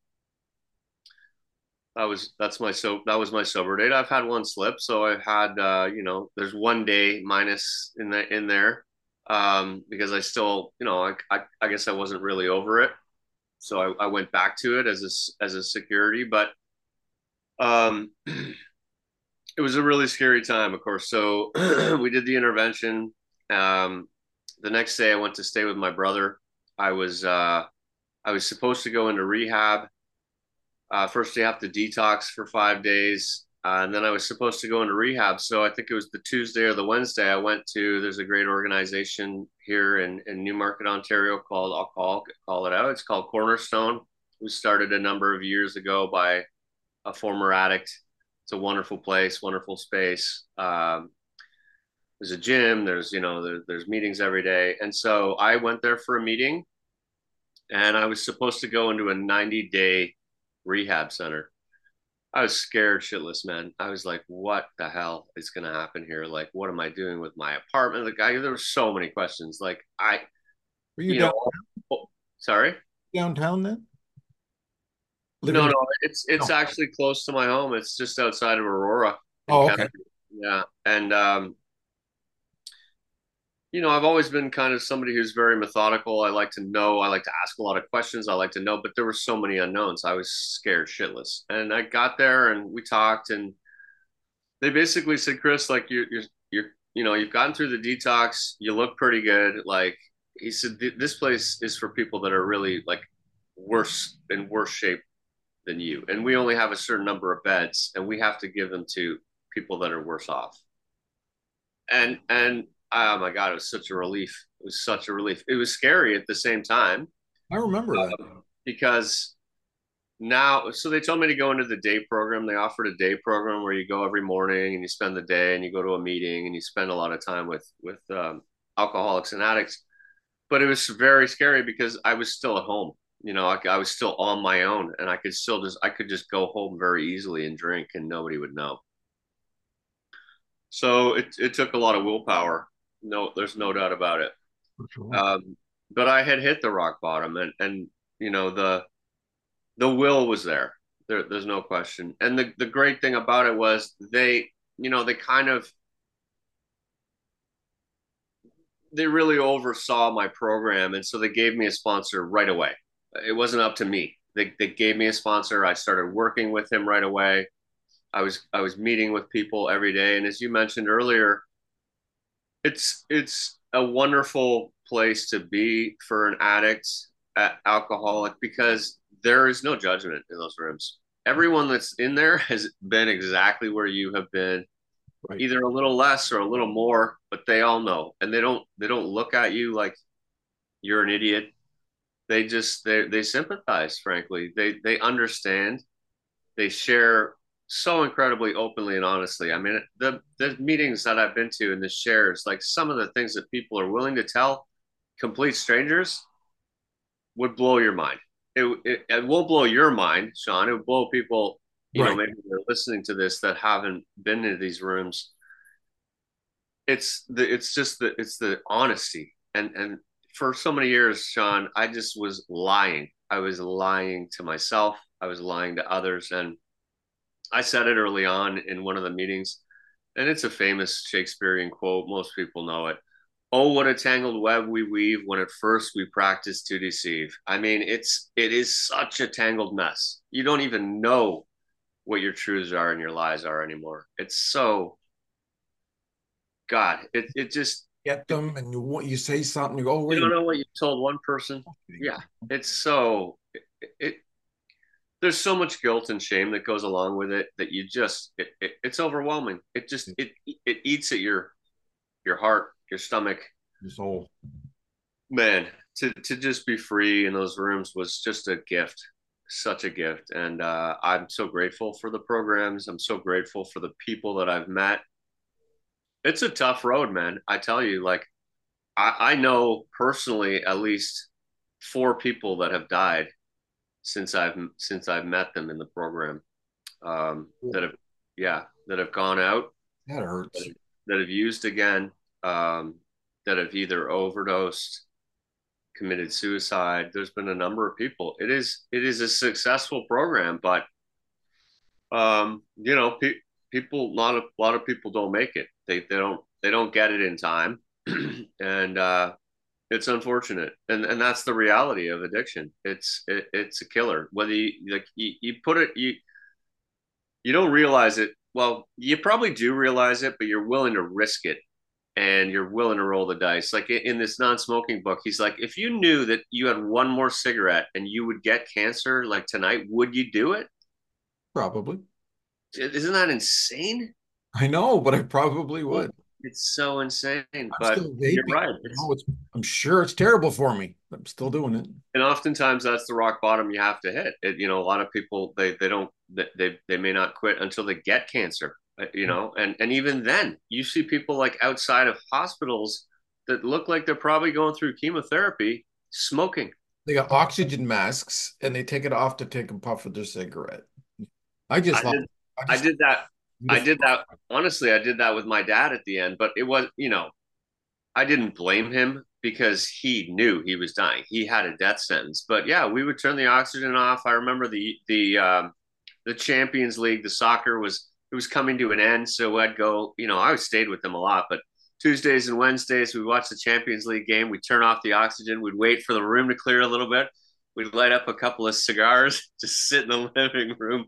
[SPEAKER 3] that was my sober date. I've had one slip, so I've had you know, there's one day minus in there because I still, you know, I guess I wasn't really over it. So I went back to it as a security, but um it was a really scary time, of course. So we did the intervention. Um the next day I went to stay with my brother. I was uh I was supposed to go into rehab. First, you have to detox for 5 days, and then I was supposed to go into rehab. So I think it was the Tuesday or the Wednesday. I went to. There's a great organization here in Newmarket, Ontario called call it out. It's called Cornerstone. It was started a number of years ago by a former addict. It's a wonderful place, wonderful space. There's a gym. There's you know there's meetings every day, and so I went there for a meeting, and I was supposed to go into a 90-day rehab center. I was scared shitless, man. I was like, what the hell is going to happen here? Like, what am I doing with my apartment? The guy, there were so many questions. Like,
[SPEAKER 2] Were you
[SPEAKER 3] you
[SPEAKER 2] down
[SPEAKER 3] know, oh, sorry.
[SPEAKER 2] downtown then?
[SPEAKER 3] No,
[SPEAKER 2] Living
[SPEAKER 3] no, it's
[SPEAKER 2] no.
[SPEAKER 3] actually close to my home. It's just outside of Aurora in
[SPEAKER 2] Oh,
[SPEAKER 3] Canada.
[SPEAKER 2] okay.
[SPEAKER 3] Yeah. And, you know, I've always been kind of somebody who's very methodical. I like to know, I like to ask a lot of questions. I like to know, but there were so many unknowns. I was scared shitless. And I got there and we talked and they basically said, Chris, like you know, you've gotten through the detox. You look pretty good. Like he said, this place is for people that are really like worse shape than you. And we only have a certain number of beds and we have to give them to people that are worse off. And oh my God, it was such a relief. It was such a relief. It was scary at the same time
[SPEAKER 2] I remember that.
[SPEAKER 3] because now, so they told me to go into the day program. They offered a day program where you go every morning and you spend the day and you go to a meeting and you spend a lot of time with alcoholics and addicts. But it was very scary because I was still at home. You know, I was still on my own and I could just go home very easily and drink and nobody would know. So it took a lot of willpower. No, there's no doubt about it.
[SPEAKER 2] For sure.
[SPEAKER 3] But I had hit the rock bottom and you know, the will was there. There's no question. And the great thing about it was they, you know, they kind of they really oversaw my program, and so they gave me a sponsor right away. It wasn't up to me. They gave me a sponsor. I started working with him right away. I was meeting with people every day, and as you mentioned earlier, it's a wonderful place to be for an addict, alcoholic, because there is no judgment in those rooms. Everyone that's in there has been exactly where you have been,
[SPEAKER 2] Right.
[SPEAKER 3] either a little less or a little more, but they all know, and they don't look at you like you're an idiot. They sympathize. Frankly, they understand. They share so incredibly openly and honestly. I mean, the meetings that I've been to and the shares, like some of the things that people are willing to tell complete strangers, would blow your mind. It won't blow your mind, Sean. It would blow people,
[SPEAKER 2] Right.
[SPEAKER 3] maybe they're listening to this that haven't been into these rooms. It's the honesty, and for so many years, Sean, I just was lying. I was lying to myself. I was lying to others, and I said it early on in one of the meetings, and it's a famous Shakespearean quote. Most people know it. Oh, what a tangled web we weave when at first we practice to deceive. I mean, it is such a tangled mess. You don't even know what your truths are and your lies are anymore. It's so God. It just
[SPEAKER 2] Get them, and you say something, you go, oh,
[SPEAKER 3] you
[SPEAKER 2] wait a
[SPEAKER 3] don't
[SPEAKER 2] minute.
[SPEAKER 3] know what you told one person. Yeah, it's so it there's so much guilt and shame that goes along with it that it's overwhelming. It eats at your heart, your stomach.
[SPEAKER 2] This whole
[SPEAKER 3] Man, to just be free in those rooms was just a gift, such a gift. And I'm so grateful for the programs. I'm so grateful for the people that I've met. It's a tough road, man. I tell you, like I know personally at least four people that have died since I've met them in the program. That have yeah that have gone out,
[SPEAKER 2] that hurts.
[SPEAKER 3] that have used again, that have either overdosed, committed suicide. There's been a number of people. It is a successful program, but people, not a lot of people don't make it. They don't get it in time, and it's unfortunate. And that's the reality of addiction. It's a killer. Whether you put it you don't realize it. Well, you probably do realize it, but you're willing to risk it and you're willing to roll the dice. Like in this non-smoking book, he's like, if you knew that you had one more cigarette and you would get cancer like tonight, would you do it?
[SPEAKER 2] Probably.
[SPEAKER 3] Isn't that insane?
[SPEAKER 2] I know, but I probably would.
[SPEAKER 3] It's so insane.
[SPEAKER 2] I'm
[SPEAKER 3] But
[SPEAKER 2] still
[SPEAKER 3] you're
[SPEAKER 2] vaping.
[SPEAKER 3] right.
[SPEAKER 2] I'm sure it's terrible for me. I'm still doing it.
[SPEAKER 3] And oftentimes that's the rock bottom you have to hit. A lot of people they don't they may not quit until they get cancer. And even then, you see people like outside of hospitals that look like they're probably going through chemotherapy, smoking.
[SPEAKER 2] They got oxygen masks and they take it off to take a puff of their cigarette. I just
[SPEAKER 3] I
[SPEAKER 2] thought,
[SPEAKER 3] did,
[SPEAKER 2] I
[SPEAKER 3] I
[SPEAKER 2] just,
[SPEAKER 3] did that. I did that. Honestly, I did that with my dad at the end, but it was, I didn't blame him because he knew he was dying. He had a death sentence. But yeah, we would turn the oxygen off. I remember the Champions League, the soccer it was coming to an end, so I'd go. I stayed with them a lot, but Tuesdays and Wednesdays we watched the Champions League game. We'd turn off the oxygen. We'd wait for the room to clear a little bit. We'd light up a couple of cigars, just sit in the living room.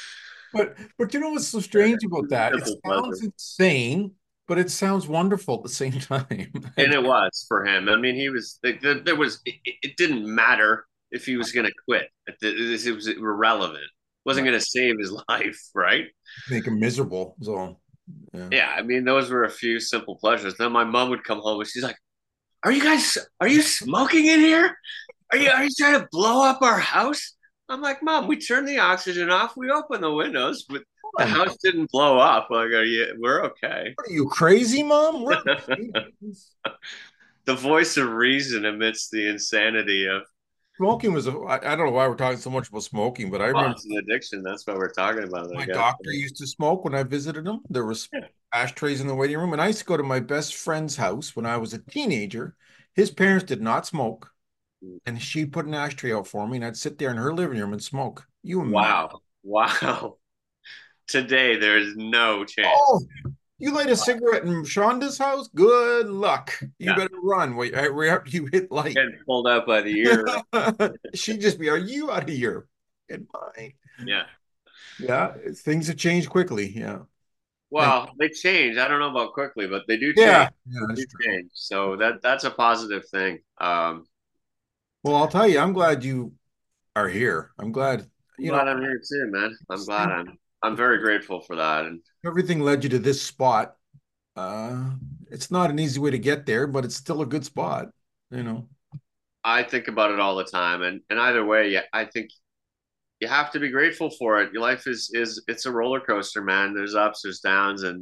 [SPEAKER 2] but you know what's so strange about that? It
[SPEAKER 3] Simple
[SPEAKER 2] sounds
[SPEAKER 3] pleasure.
[SPEAKER 2] insane, but it sounds wonderful at the same time.
[SPEAKER 3] And it was for him. I mean, he was there was it didn't matter if he was going to quit. It was irrelevant. It wasn't
[SPEAKER 2] Right.
[SPEAKER 3] going to save his life, right?
[SPEAKER 2] Make him miserable. So, yeah.
[SPEAKER 3] Yeah, I mean, those were a few simple pleasures. Then my mom would come home and she's like, are you smoking in here? Are you trying to blow up our house?" I'm like, "Mom, we turned the oxygen off. We opened the windows, but the
[SPEAKER 2] Come on,
[SPEAKER 3] house didn't blow up. Like, we're okay."
[SPEAKER 2] what are you crazy, Mom?
[SPEAKER 3] The voice of reason amidst the insanity of,
[SPEAKER 2] Smoking was, I don't know why we're talking so much about smoking, but I
[SPEAKER 3] well,
[SPEAKER 2] remember
[SPEAKER 3] it's an addiction. That's what we're talking about, I
[SPEAKER 2] my
[SPEAKER 3] guess.
[SPEAKER 2] doctor used to smoke when I visited him. There was
[SPEAKER 3] Yeah.
[SPEAKER 2] ashtrays in the waiting room, and I used to go to my best friend's house when I was a teenager. His parents did not smoke, and she put an ashtray out for me, and I'd sit there in her living room and smoke. You imagine?
[SPEAKER 3] Wow. Wow. Today, there is no chance.
[SPEAKER 2] Oh, you light a cigarette in Shonda's house? Good luck. You
[SPEAKER 3] Yeah.
[SPEAKER 2] better run right after you hit light.
[SPEAKER 3] Getting pulled out by the ear.
[SPEAKER 2] She'd just be, are you out of here? In mind.
[SPEAKER 3] Yeah.
[SPEAKER 2] Yeah, things have changed quickly. Yeah. And
[SPEAKER 3] Well, they change. I don't know about quickly, but they do change.
[SPEAKER 2] yeah, yeah,
[SPEAKER 3] They
[SPEAKER 2] that's
[SPEAKER 3] do
[SPEAKER 2] true.
[SPEAKER 3] change. So that's a positive thing.
[SPEAKER 2] Well, I'll tell you, I'm glad you are here. I'm glad,
[SPEAKER 3] I'm
[SPEAKER 2] you know,
[SPEAKER 3] glad I'm here too, man. I'm glad I'm very grateful for that. And
[SPEAKER 2] everything led you to this spot. Uh, it's not an easy way to get there, but it's still a good spot, you know.
[SPEAKER 3] I think about it all the time. And either way, yeah, I think you have to be grateful for it. Your life is it's a roller coaster, man. There's ups, there's downs, and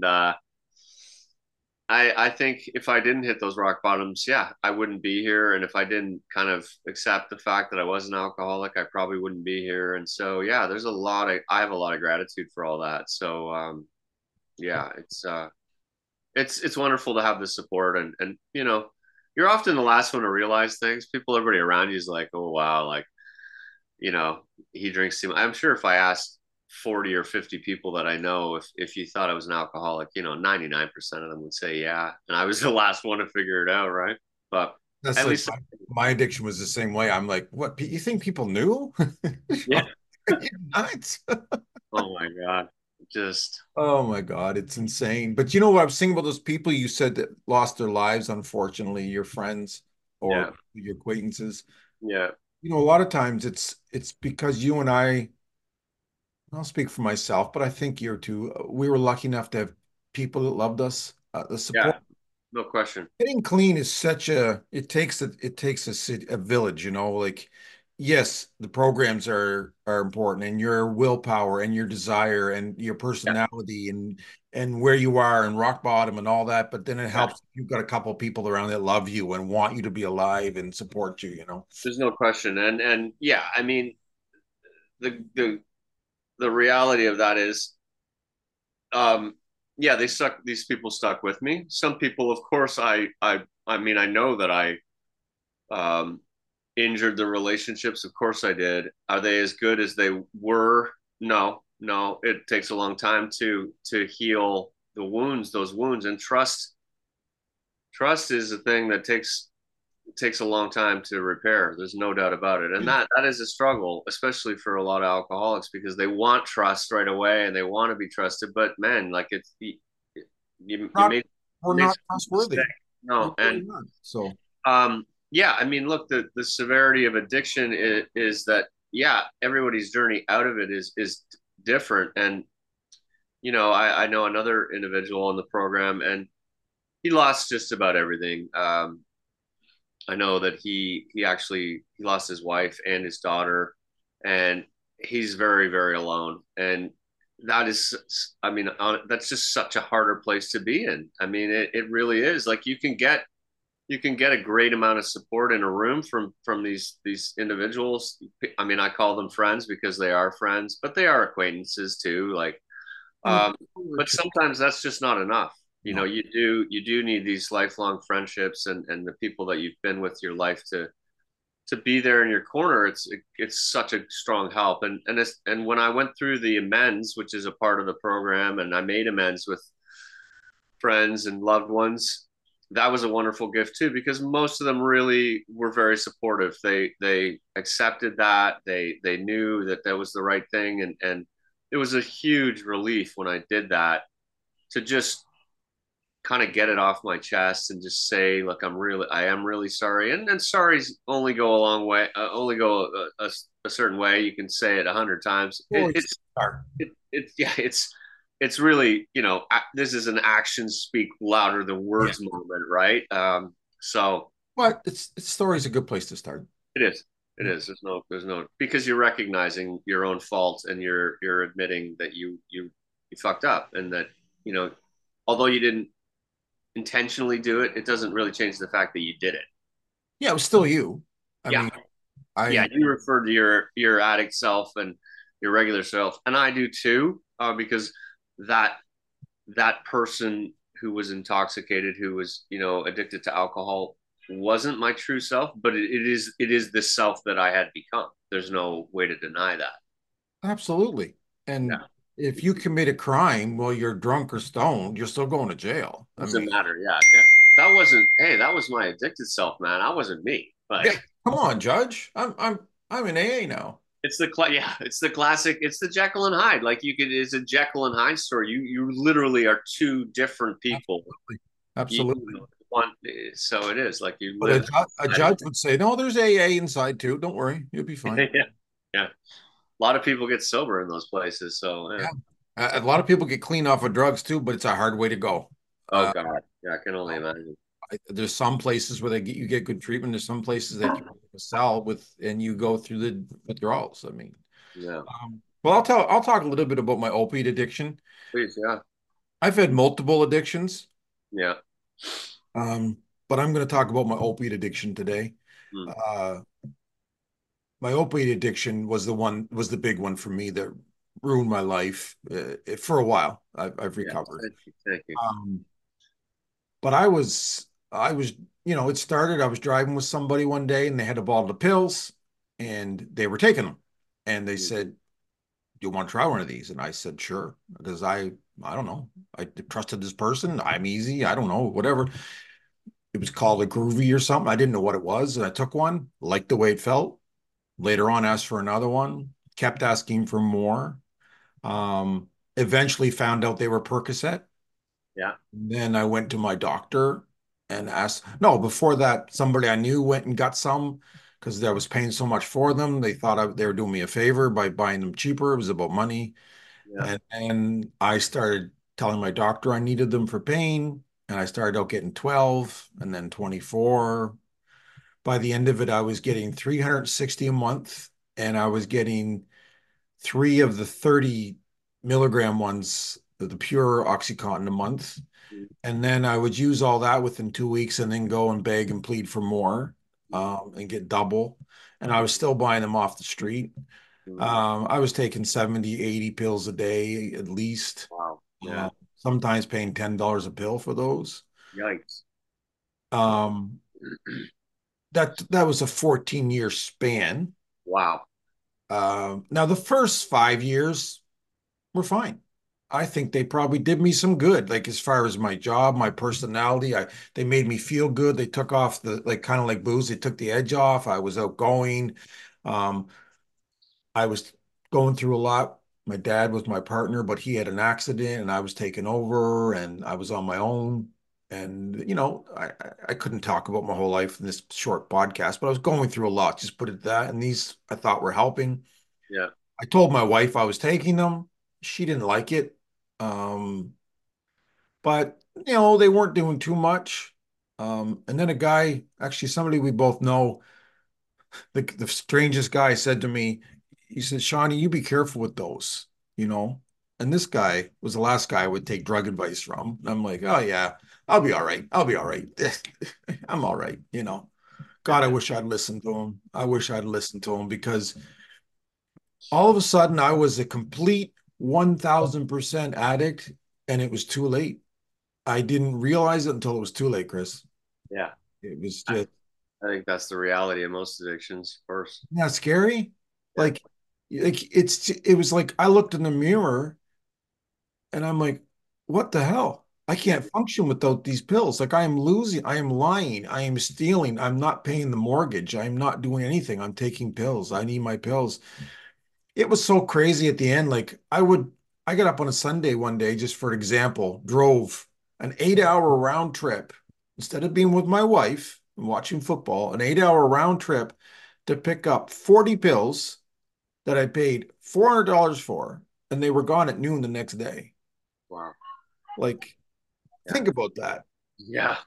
[SPEAKER 3] I think if I didn't hit those rock bottoms, yeah, I wouldn't be here. And if I didn't kind of accept the fact that I was an alcoholic, I probably wouldn't be here. And so yeah, I have a lot of gratitude for all that. So yeah, it's wonderful to have the support and you're often the last one to realize things. Everybody around you is like, oh wow, like you know, he drinks too much. I'm sure if I asked 40 or 50 people that I know if you thought I was an alcoholic, 99% of them would say yeah. And I was the last one to figure it out, right? But
[SPEAKER 2] That's
[SPEAKER 3] at
[SPEAKER 2] like
[SPEAKER 3] least
[SPEAKER 2] my addiction was the same way. I'm like, what? You think people knew?
[SPEAKER 3] yeah.
[SPEAKER 2] You're nuts.
[SPEAKER 3] Oh my God. Just
[SPEAKER 2] Oh my God, it's insane. But you know what I was thinking about those people you said that lost their lives, unfortunately, your friends
[SPEAKER 3] yeah.
[SPEAKER 2] or your acquaintances.
[SPEAKER 3] Yeah.
[SPEAKER 2] You know, a lot of times it's because you and I'll speak for myself, but I think you too. We were lucky enough to have people that loved us. The support.
[SPEAKER 3] Yeah. No question.
[SPEAKER 2] Getting clean is such a it takes a city, a village, you know, like yes, the programs are important and your willpower and your desire and your
[SPEAKER 3] Yeah.
[SPEAKER 2] personality and where you are and rock bottom and all that, but then it
[SPEAKER 3] Yeah.
[SPEAKER 2] helps if you've got a couple of people around that love you and want you to be alive and support you, you know.
[SPEAKER 3] There's no question. And yeah, I mean the reality of that is um yeah, these people stuck with me. Some people, of course, I mean, I know that I um injured the relationships. Of course I did. Are they as good as they were? No, no. It takes a long time to heal those wounds, and trust is a thing that takes a long time to repair. There's no doubt about it. And that is a struggle, especially for a lot of alcoholics, because they want trust right away and they want to be trusted. But man, like you
[SPEAKER 2] Not
[SPEAKER 3] made
[SPEAKER 2] we're
[SPEAKER 3] you made
[SPEAKER 2] not
[SPEAKER 3] some mistake.
[SPEAKER 2] trustworthy. We're
[SPEAKER 3] No,
[SPEAKER 2] really
[SPEAKER 3] and
[SPEAKER 2] not. So
[SPEAKER 3] yeah, I mean, look, the severity of addiction is that yeah, everybody's journey out of it is different. And I know another individual in the program, and he lost just about everything. I know that he lost his wife and his daughter, and he's very very alone. And that is, I mean, that's just such a harder place to be in. I mean, it really is. Like you can get a great amount of support in a room from these individuals. I mean, I call them friends because they are friends, but they are acquaintances too. Like,
[SPEAKER 2] and
[SPEAKER 3] um, but sometimes that's just not enough.
[SPEAKER 2] no.
[SPEAKER 3] You do need these lifelong friendships and the people that you've been with your life to be there in your corner. It's such a strong help. And when I went through the amends, which is a part of the program, and I made amends with friends and loved ones, that was a wonderful gift too, because most of them really were very supportive. They accepted that. They knew that that was the right thing, and it was a huge relief when I did that, to just kind of get it off my chest and just say, look, I am really sorry. And sorries only go a long way, only go a certain way. You can say it 100 times.
[SPEAKER 2] Boy, start.
[SPEAKER 3] Yeah, it's really, this is an actions speak louder than
[SPEAKER 2] Yeah.
[SPEAKER 3] words moment, right? So
[SPEAKER 2] But it's story's a good place to start.
[SPEAKER 3] it is. It is. There's no, because you're recognizing your own fault, and you're admitting that you fucked up, and that, you know, although you didn't intentionally do it, it doesn't really change the fact that you did it.
[SPEAKER 2] Yeah, it was still you. I
[SPEAKER 3] Yeah.
[SPEAKER 2] mean,
[SPEAKER 3] Yeah.
[SPEAKER 2] I
[SPEAKER 3] You refer to your addict self and your regular self. And I do too, because that, that person who was intoxicated, who was, addicted to alcohol, wasn't my true self, but it is the self that I had become. There's no way to deny that.
[SPEAKER 2] absolutely. And
[SPEAKER 3] Yeah.
[SPEAKER 2] if you commit a crime while you're drunk or stoned, you're still going to jail. I
[SPEAKER 3] Doesn't
[SPEAKER 2] mean,
[SPEAKER 3] matter. Yeah. Yeah. that wasn't, hey, that was my addicted self, man. I wasn't me.
[SPEAKER 2] Yeah,
[SPEAKER 3] Like,
[SPEAKER 2] come on, Judge. I'm in AA now.
[SPEAKER 3] yeah, it's the classic. It's the Jekyll and Hyde. Like you could, it's a Jekyll and Hyde story. You literally are two different people.
[SPEAKER 2] Absolutely.
[SPEAKER 3] You
[SPEAKER 2] Absolutely.
[SPEAKER 3] know, one, so it is like you
[SPEAKER 2] But
[SPEAKER 3] live.
[SPEAKER 2] a judge would say, no, there's AA inside too. Don't worry, you'll be fine.
[SPEAKER 3] Yeah, yeah. A lot of people get sober in those places. So, yeah.
[SPEAKER 2] Yeah. A lot of people get clean off of drugs too, but it's a hard way to go.
[SPEAKER 3] Oh
[SPEAKER 2] Uh,
[SPEAKER 3] God, yeah, I can only imagine.
[SPEAKER 2] there's some places where you get good treatment. There's some places that you sell with, and you go through the withdrawals. I mean,
[SPEAKER 3] Yeah,
[SPEAKER 2] well, I'll talk a little bit about my opiate addiction.
[SPEAKER 3] please, yeah,
[SPEAKER 2] I've had multiple addictions,
[SPEAKER 3] yeah.
[SPEAKER 2] um, but I'm going to talk about my opiate addiction today.
[SPEAKER 3] Mm.
[SPEAKER 2] Uh, my opiate addiction was the big one for me that ruined my life for a while. I've
[SPEAKER 3] Yeah,
[SPEAKER 2] recovered.
[SPEAKER 3] thank you, thank you.
[SPEAKER 2] But I was, it started, I was driving with somebody one day and they had a bottle of pills and they were taking them. And they
[SPEAKER 3] Mm.
[SPEAKER 2] said, do you want to try one of these? And I said, sure. Because I don't know. I trusted this person. I'm easy. I don't know, whatever. It was called a groovy or something. I didn't know what it was. And I took one, liked the way it felt. Later on, asked for another one, kept asking for more. Eventually found out they were Percocet.
[SPEAKER 3] Yeah,
[SPEAKER 2] Then I went to my doctor and asked, no, before that, somebody I knew went and got some because I was paying so much for them. They thought they were doing me a favor by buying them cheaper. It was about money.
[SPEAKER 3] yeah.
[SPEAKER 2] And I started telling my doctor I needed them for pain. And I started out getting 12 and then 24. By the end of it, I was getting 360 a month and I was getting three of the 30 milligram ones, the pure Oxycontin a month.
[SPEAKER 3] Mm.
[SPEAKER 2] And then I would use all that within 2 weeks and then go and beg and plead for more and get double. And I was still buying them off the street.
[SPEAKER 3] Mm.
[SPEAKER 2] I was taking 70, 80 pills a day at least,
[SPEAKER 3] Wow. Yeah.
[SPEAKER 2] uh, sometimes paying $10 a pill for those.
[SPEAKER 3] Yikes.
[SPEAKER 2] Um, that was a 14-year span.
[SPEAKER 3] Wow.
[SPEAKER 2] Now, the first 5 years were fine. I think they probably did me some good, like as far as my job, my personality. They made me feel good. They took off the like kind of like booze. They took the edge off. I was outgoing. Um, I was going through a lot. My dad was my partner, but he had an accident and I was taken over and I was on my own. And I couldn't talk about my whole life in this short podcast, but I was going through a lot. Just put it that, and these I thought were helping.
[SPEAKER 3] Yeah.
[SPEAKER 2] I told my wife I was taking them. She didn't like it. Um, but they weren't doing too much. And then a guy, actually somebody we both know, the strangest guy said to me, he said, Shawnee, you be careful with those, you know. And this guy was the last guy I would take drug advice from. And I'm like, oh yeah, I'll be all right. I'll be all right. I'm all right. God, I wish I'd listened to him. I wish I'd listened to him because all of a sudden I was a complete 1000% addict and it was too late. I didn't realize it until it was too late, Chris.
[SPEAKER 3] Yeah.
[SPEAKER 2] It was
[SPEAKER 3] I,
[SPEAKER 2] just,
[SPEAKER 3] I think that's the reality of most addictions first.
[SPEAKER 2] yeah, scary.
[SPEAKER 3] Yeah.
[SPEAKER 2] It was like I looked in the mirror and I'm like, what the hell? I can't function without these pills. Like I am losing, I am lying, I am stealing, I'm not paying the mortgage, I'm not doing anything. I'm taking pills. I need my pills. It was so crazy at the end. I got up on a Sunday one day, just for example, drove an 8 hour round trip instead of being with my wife and watching football, an 8 hour round trip to pick up 40 pills that I paid $400 for, and they were gone at noon the next day.
[SPEAKER 3] Wow.
[SPEAKER 2] Like,
[SPEAKER 3] Yeah.
[SPEAKER 2] think about that.
[SPEAKER 3] Yeah.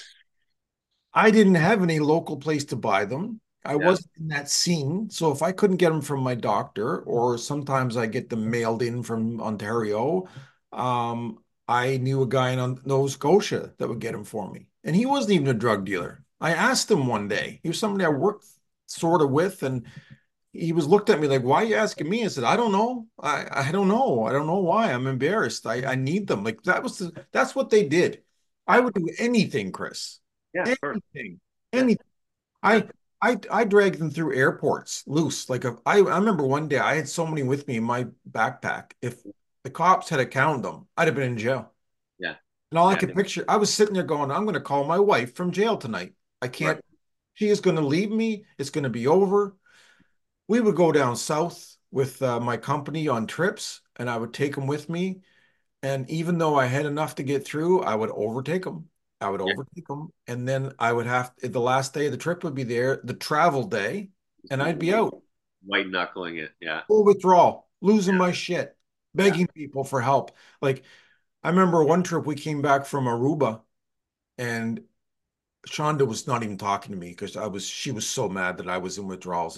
[SPEAKER 2] I didn't have any local place to buy them. I
[SPEAKER 3] Yeah.
[SPEAKER 2] wasn't in that scene. So if I couldn't get them from my doctor, or sometimes I get them mailed in from Ontario, um, I knew a guy in Nova Scotia that would get them for me. And he wasn't even a drug dealer. I asked him one day, he was somebody I worked sort of with, and he was looked at me like, why are you asking me? I said, I don't know. I don't know. I don't know why. I'm embarrassed. I need them. Like that's what they did. I
[SPEAKER 3] Yeah.
[SPEAKER 2] would do anything, Chris.
[SPEAKER 3] Yeah. First.
[SPEAKER 2] Anything.
[SPEAKER 3] Yeah.
[SPEAKER 2] Anything.
[SPEAKER 3] Yeah.
[SPEAKER 2] I dragged them through airports loose. I remember one day I had so many with me in my backpack. If the cops had counted them, I'd have been in jail.
[SPEAKER 3] Yeah.
[SPEAKER 2] And all I
[SPEAKER 3] Yeah.
[SPEAKER 2] could picture, I was sitting there going, I'm going to call my wife from jail tonight. I
[SPEAKER 3] Right.
[SPEAKER 2] can't, she is going to leave me. It's going to be over. We would go down south with my company on trips, and I would take them with me. And even though I had enough to get through, I would overtake them. I would
[SPEAKER 3] Yeah.
[SPEAKER 2] overtake them. And then I would have the last day of the trip would be there, the travel day, and I'd be out.
[SPEAKER 3] White knuckling it. Yeah.
[SPEAKER 2] Full withdrawal, losing
[SPEAKER 3] Yeah.
[SPEAKER 2] my shit,
[SPEAKER 3] Yeah.
[SPEAKER 2] begging people for help. Like I remember one trip we came back from Aruba and Shonda was not even talking to me because she was so mad that I was in withdrawals.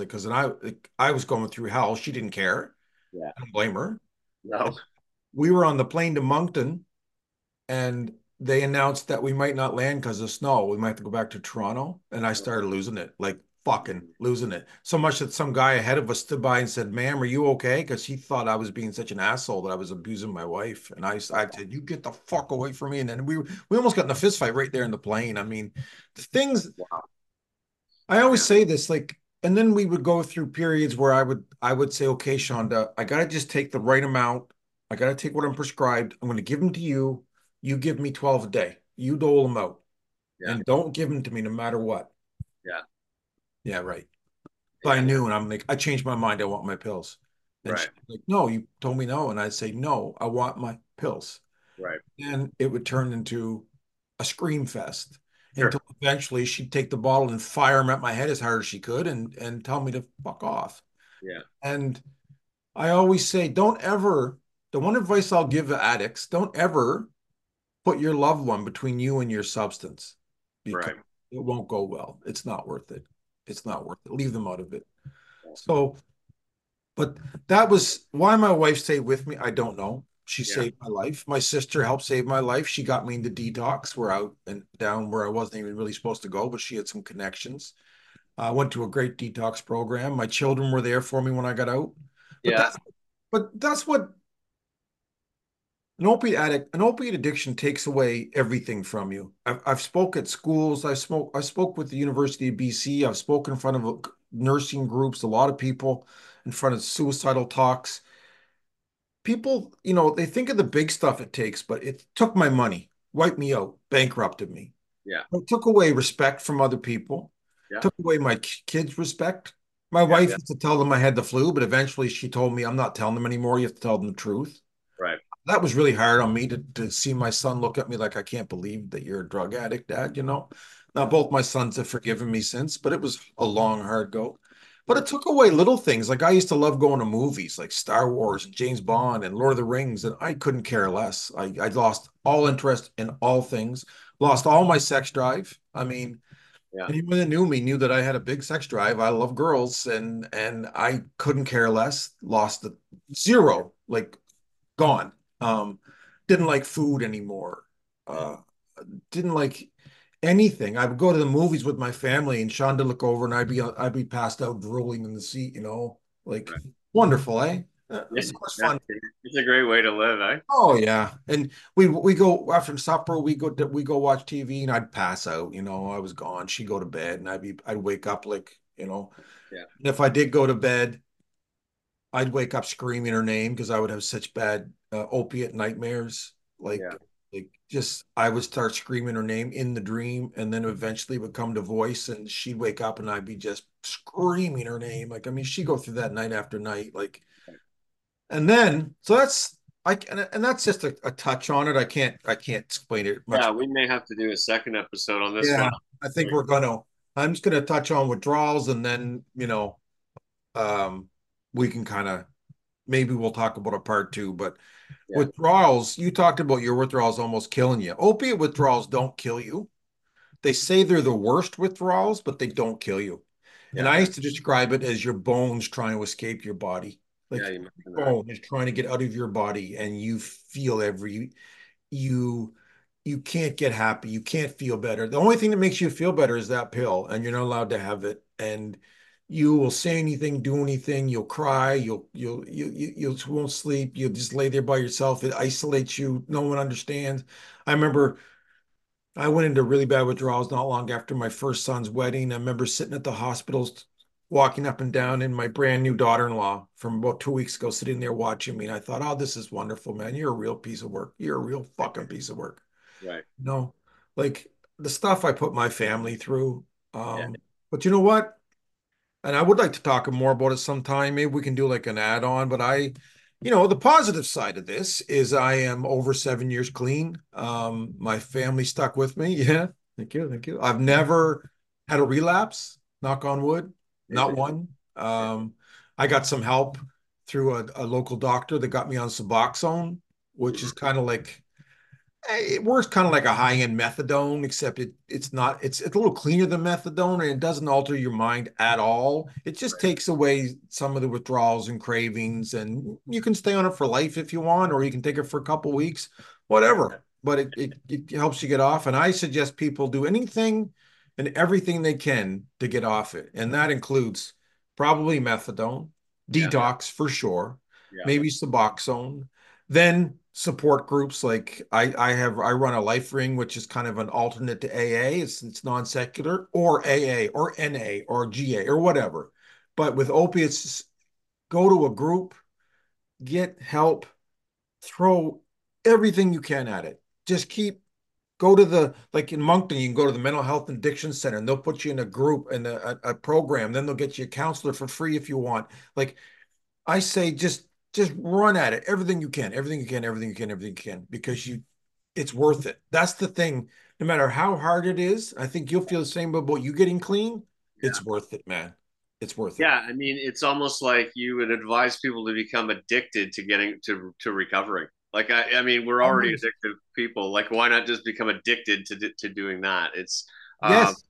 [SPEAKER 2] I was going through hell. She didn't care.
[SPEAKER 3] Yeah.
[SPEAKER 2] I don't blame her.
[SPEAKER 3] No.
[SPEAKER 2] We were on the plane to Moncton and they announced that we might not land because of snow. We might have to go back to Toronto. And I started losing it, like fucking losing it. So much that some guy ahead of us stood by and said, "Ma'am, are you okay?" Because he thought I was being such an asshole that I was abusing my wife. And I said, "You get the fuck away from me." And then we almost got in a fist fight right there in the plane. I mean, the things
[SPEAKER 3] Wow.
[SPEAKER 2] I always
[SPEAKER 3] Yeah.
[SPEAKER 2] say this, like, and then we would go through periods where I would say, "Okay, Shonda, I gotta just take the right amount. I gotta take what I'm prescribed. I'm going to give them to you. You give me 12 a day. You dole them out,
[SPEAKER 3] Yeah.
[SPEAKER 2] and don't give them to me no matter what."
[SPEAKER 3] Yeah.
[SPEAKER 2] Yeah, right. By
[SPEAKER 3] Yeah.
[SPEAKER 2] noon, I'm like, I changed my mind. I want my pills. And
[SPEAKER 3] Right.
[SPEAKER 2] she's like, "No, you told me no." And I'd say, "No, I want my pills."
[SPEAKER 3] Right.
[SPEAKER 2] And it would turn into a scream fest
[SPEAKER 3] Sure.
[SPEAKER 2] until eventually she'd take the bottle and fire them at my head as hard as she could and tell me to fuck off.
[SPEAKER 3] Yeah.
[SPEAKER 2] And I always say, don't ever, the one advice I'll give the addicts, don't ever put your loved one between you and your substance because
[SPEAKER 3] Right.
[SPEAKER 2] it won't go well. It's not worth it. It's not worth it. Leave them out of it. So, but that was why my wife stayed with me. I don't know. She
[SPEAKER 3] Yeah.
[SPEAKER 2] saved my life. My sister helped save my life. She got me into detox where out and down where I wasn't even really supposed to go, but she had some connections. I went to a great detox program. My children were there for me when I got out. But
[SPEAKER 3] Yeah.
[SPEAKER 2] that's what an opiate addiction takes away everything from you. I've spoke at schools. I spoke with the University of BC. I've spoken in front of nursing groups, a lot of people in front of suicidal talks. People, they think of the big stuff it takes, but it took my money, wiped me out, bankrupted me.
[SPEAKER 3] Yeah.
[SPEAKER 2] It took away respect from other people,
[SPEAKER 3] Yeah.
[SPEAKER 2] took away my kids' respect. My
[SPEAKER 3] Yeah.
[SPEAKER 2] wife used to tell them I had the flu, but eventually she told me, "I'm not telling them anymore. You have to tell them the truth."
[SPEAKER 3] Right.
[SPEAKER 2] That was really hard on me to see my son look at me like, "I can't believe that you're a drug addict, Dad." Now, both my sons have forgiven me since, but it was a long, hard go. But it took away little things. Like I used to love going to movies like Star Wars and James Bond and Lord of the Rings, and I couldn't care less. I lost all interest in all things, lost all my sex drive. I mean,
[SPEAKER 3] Yeah.
[SPEAKER 2] anyone that knew me knew that I had a big sex drive. I love girls, and I couldn't care less. Lost the zero, like gone. Um, didn't like food anymore. Uh, didn't like anything. I would go to the movies with my family, and Shonda look over, and I'd be passed out drooling in the seat. Like
[SPEAKER 3] Right.
[SPEAKER 2] wonderful, eh?
[SPEAKER 3] Yeah.
[SPEAKER 2] It's so much
[SPEAKER 3] Yeah.
[SPEAKER 2] fun.
[SPEAKER 3] It's a great way to live, eh?
[SPEAKER 2] Oh yeah, and we go after supper. We go watch TV, and I'd pass out. I was gone. She'd go to bed, and I'd wake up like.
[SPEAKER 3] Yeah.
[SPEAKER 2] And if I did go to bed, I'd wake up screaming her name because I would have such bad opiate nightmares.
[SPEAKER 3] Yeah.
[SPEAKER 2] Like just I would start screaming her name in the dream, and then eventually it would come to voice, and she'd wake up, and I'd be just screaming her name. Like I mean, she'd go through that night after night. Like, and then so that's and that's just a touch on it. I can't explain it much.
[SPEAKER 3] Yeah. We may have to do a second episode on this one.
[SPEAKER 2] Yeah, I think I'm just gonna touch on withdrawals, and then um, we can kind of maybe we'll talk about a part two, but
[SPEAKER 3] Yeah.
[SPEAKER 2] withdrawals, you talked about your withdrawals almost killing you. Opiate withdrawals don't kill you. They say they're the worst withdrawals, but they don't kill you. And
[SPEAKER 3] Yeah.
[SPEAKER 2] I used to describe it as your bones trying to escape your body.
[SPEAKER 3] Yeah.
[SPEAKER 2] Like
[SPEAKER 3] You
[SPEAKER 2] your
[SPEAKER 3] mentioned that.
[SPEAKER 2] bone is trying to get out of your body, and you feel you you can't get happy. You can't feel better. The only thing that makes you feel better is that pill, and you're not allowed to have it. And you will say anything, do anything. You'll cry. You won't sleep. You'll just lay there by yourself. It isolates you. No one understands. I remember I went into really bad withdrawals not long after my first son's wedding. I remember sitting at the hospitals, walking up and down, and my brand new daughter-in-law from about 2 weeks ago sitting there watching me. And I thought, "Oh, this is wonderful, man. You're a real piece of work. You're a real fucking piece of work."
[SPEAKER 3] Right.
[SPEAKER 2] No, like the stuff I put my family through.
[SPEAKER 3] Yeah.
[SPEAKER 2] But you know what? And I would like to talk more about it sometime. Maybe we can do like an add-on, but the positive side of this is I am over 7 years clean. My family stuck with me. Yeah. Thank you. Thank you. I've never had a relapse, knock on wood, not
[SPEAKER 3] Amazing.
[SPEAKER 2] one.
[SPEAKER 3] Yeah.
[SPEAKER 2] I got some help through a local doctor that got me on Suboxone, which is
[SPEAKER 3] Mhm.
[SPEAKER 2] kind of like it works kind of like a high-end methadone, except it's not it's a little cleaner than methadone, and it doesn't alter your mind at all. It just takes away some of the withdrawals and cravings, and you can stay on it for life if you want, or you can take it for a couple weeks, whatever. But it helps you get off. And I suggest people do anything and everything they can to get off it. And that includes probably methadone,
[SPEAKER 3] Yeah.
[SPEAKER 2] detox for sure,
[SPEAKER 3] Yeah.
[SPEAKER 2] maybe Suboxone, then support groups like I run a Life Ring, which is kind of an alternate to AA. It's non secular, or AA or NA or GA or whatever. But with opiates, go to a group, get help, throw everything you can at it. Just go to the like in Moncton, you can go to the mental health and addiction center, and they'll put you in a group and a program. Then they'll get you a counselor for free if you want. Like I say, just run at it. Everything you can, everything you can, everything you can, everything you can, because it's worth it. That's the thing. No matter how hard it is, I think you'll feel the same about you getting clean.
[SPEAKER 3] Yeah.
[SPEAKER 2] It's worth it, man. It's worth it.
[SPEAKER 3] Yeah, I mean, it's almost like you would advise people to become addicted to getting to recovering. Like, I mean, we're already
[SPEAKER 2] Almost.
[SPEAKER 3] addicted people. Like, why not just become addicted to doing that? It's, um,
[SPEAKER 2] Yes.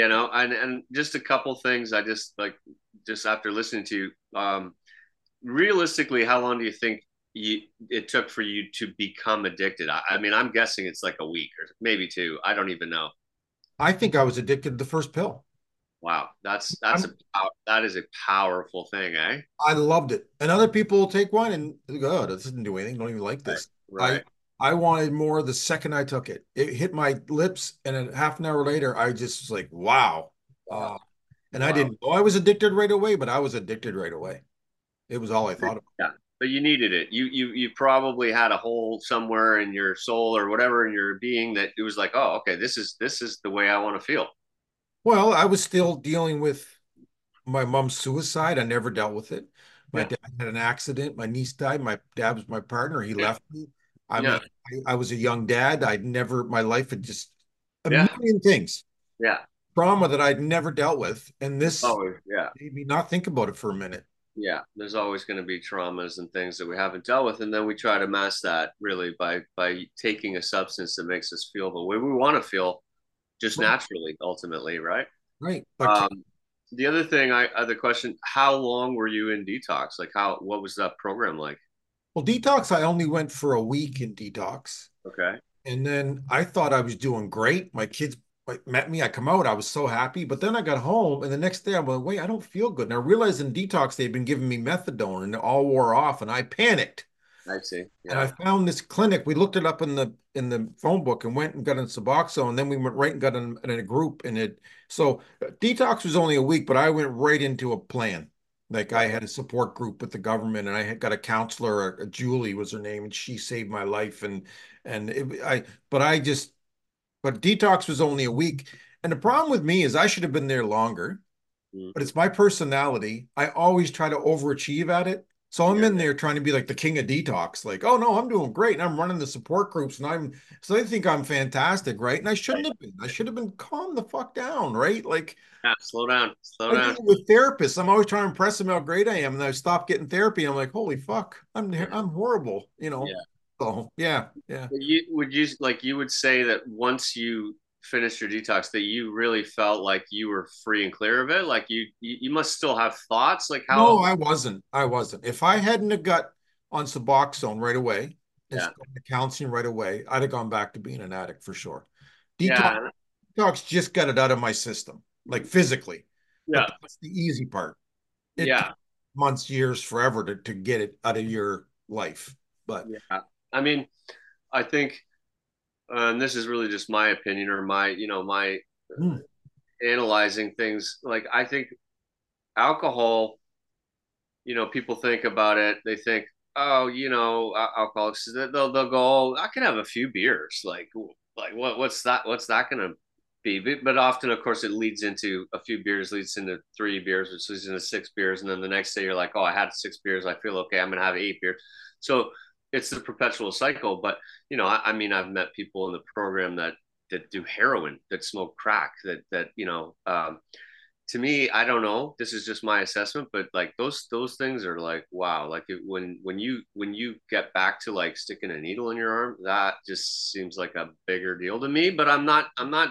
[SPEAKER 3] and just a couple things. I just like just after listening to you, realistically, how long do you think it took for you to become addicted? I mean, I'm guessing it's like a week or maybe two. I don't even know.
[SPEAKER 2] I think I was addicted to the first pill.
[SPEAKER 3] Wow, that's
[SPEAKER 2] I'm,
[SPEAKER 3] that is a powerful thing, eh?
[SPEAKER 2] I loved it. And other people will take one and they go, oh, this doesn't do anything. Don't even like
[SPEAKER 3] Right,
[SPEAKER 2] this. I
[SPEAKER 3] right.
[SPEAKER 2] I wanted more the second I took it. It hit my lips, and then half an hour later, I just was like, wow.
[SPEAKER 3] Wow.
[SPEAKER 2] And I
[SPEAKER 3] Wow.
[SPEAKER 2] didn't know I was addicted right away, but I was addicted right away. It was all I thought about.
[SPEAKER 3] Yeah. But you needed it. You probably had a hole somewhere in your soul or whatever in your being that it was like, oh, okay, this is the way I want to feel.
[SPEAKER 2] Well, I was still dealing with my mom's suicide. I never dealt with it. My
[SPEAKER 3] Yeah.
[SPEAKER 2] dad had an accident. My niece died. My dad was my partner. He
[SPEAKER 3] Yeah.
[SPEAKER 2] left me. I
[SPEAKER 3] Yeah.
[SPEAKER 2] mean, I was a young dad. My life had just a
[SPEAKER 3] Yeah.
[SPEAKER 2] million things,
[SPEAKER 3] Yeah.
[SPEAKER 2] trauma that I'd never dealt with. And this
[SPEAKER 3] Oh, yeah.
[SPEAKER 2] made me not think about it for a minute.
[SPEAKER 3] Yeah. There's always going to be traumas and things that we haven't dealt with. And then we try to mask that really by taking a substance that makes us feel the way we want to feel just
[SPEAKER 2] Right.
[SPEAKER 3] naturally, ultimately, right?
[SPEAKER 2] Right. But
[SPEAKER 3] Um, the other thing, other question, how long were you in detox? Like what was that program like?
[SPEAKER 2] well, detox, I only went for a week in detox.
[SPEAKER 3] Okay.
[SPEAKER 2] And then I thought I was doing great. My kids met me. I come out. I was so happy. But then I got home, and the next day I'm like, wait, I don't feel good. And I realized in detox they'd been giving me methadone, and it all wore off. And I panicked.
[SPEAKER 3] I see.
[SPEAKER 2] And I
[SPEAKER 3] Yeah.
[SPEAKER 2] found this clinic. We looked it up in the phone book and went and got in Suboxone. And then we went right and got in a group. And detox was only a week, but I went right into a plan. Like I
[SPEAKER 3] Right.
[SPEAKER 2] had a support group with the government, and I had got a counselor, Julie was her name, and she saved my life. And it, I, but I just, but detox was only a week. And the problem with me is I should have been there longer, but
[SPEAKER 3] Mm-hmm.
[SPEAKER 2] it's my personality. I always try to overachieve at it. So I'm
[SPEAKER 3] Yeah.
[SPEAKER 2] in there trying to be like the king of detox, like, oh no, I'm doing great. And I'm running the support groups, and so they think I'm fantastic, right? And I shouldn't
[SPEAKER 3] Right.
[SPEAKER 2] have been. I should have been calm the fuck down, right? Like
[SPEAKER 3] Yeah. Slow down. Slow
[SPEAKER 2] I do
[SPEAKER 3] down.
[SPEAKER 2] it with therapists. I'm always trying to impress them how great I am. And I stop getting therapy. I'm like, holy fuck,
[SPEAKER 3] Yeah.
[SPEAKER 2] I'm horrible, you know.
[SPEAKER 3] Yeah.
[SPEAKER 2] So yeah, yeah.
[SPEAKER 3] Would you like you would say that once you finished your detox that you really felt like you were free and clear of it? Like you must still have thoughts like
[SPEAKER 2] No,
[SPEAKER 3] how
[SPEAKER 2] I wasn't. I wasn't. If I hadn't have got on Suboxone right away and
[SPEAKER 3] yeah.
[SPEAKER 2] started counseling right away, I'd have gone back to being an addict for sure. Detox,
[SPEAKER 3] Yeah.
[SPEAKER 2] detox just got it out of my system, like physically.
[SPEAKER 3] Yeah.
[SPEAKER 2] But that's the easy part. It took
[SPEAKER 3] Yeah.
[SPEAKER 2] months, years, forever to get it out of your life. But
[SPEAKER 3] Yeah. I mean, I think and this is really just my opinion or my
[SPEAKER 2] mm,
[SPEAKER 3] analyzing things. Like I think alcohol, people think about it. They think, oh, alcoholics, they'll go, oh, I can have a few beers. Like, like what's that gonna be? But often, of course, it leads into a few beers, leads into 3 beers, which leads into 6 beers, and then the next day you're like, oh, I had 6 beers, I feel okay, I'm gonna have 8 beers. So it's the perpetual cycle. But I mean, I've met people in the program that do heroin, that smoke crack, that to me, I don't know. This is just my assessment, but like those things are like wow. Like when you get back to like sticking a needle in your arm, that just seems like a bigger deal to me. But I'm not.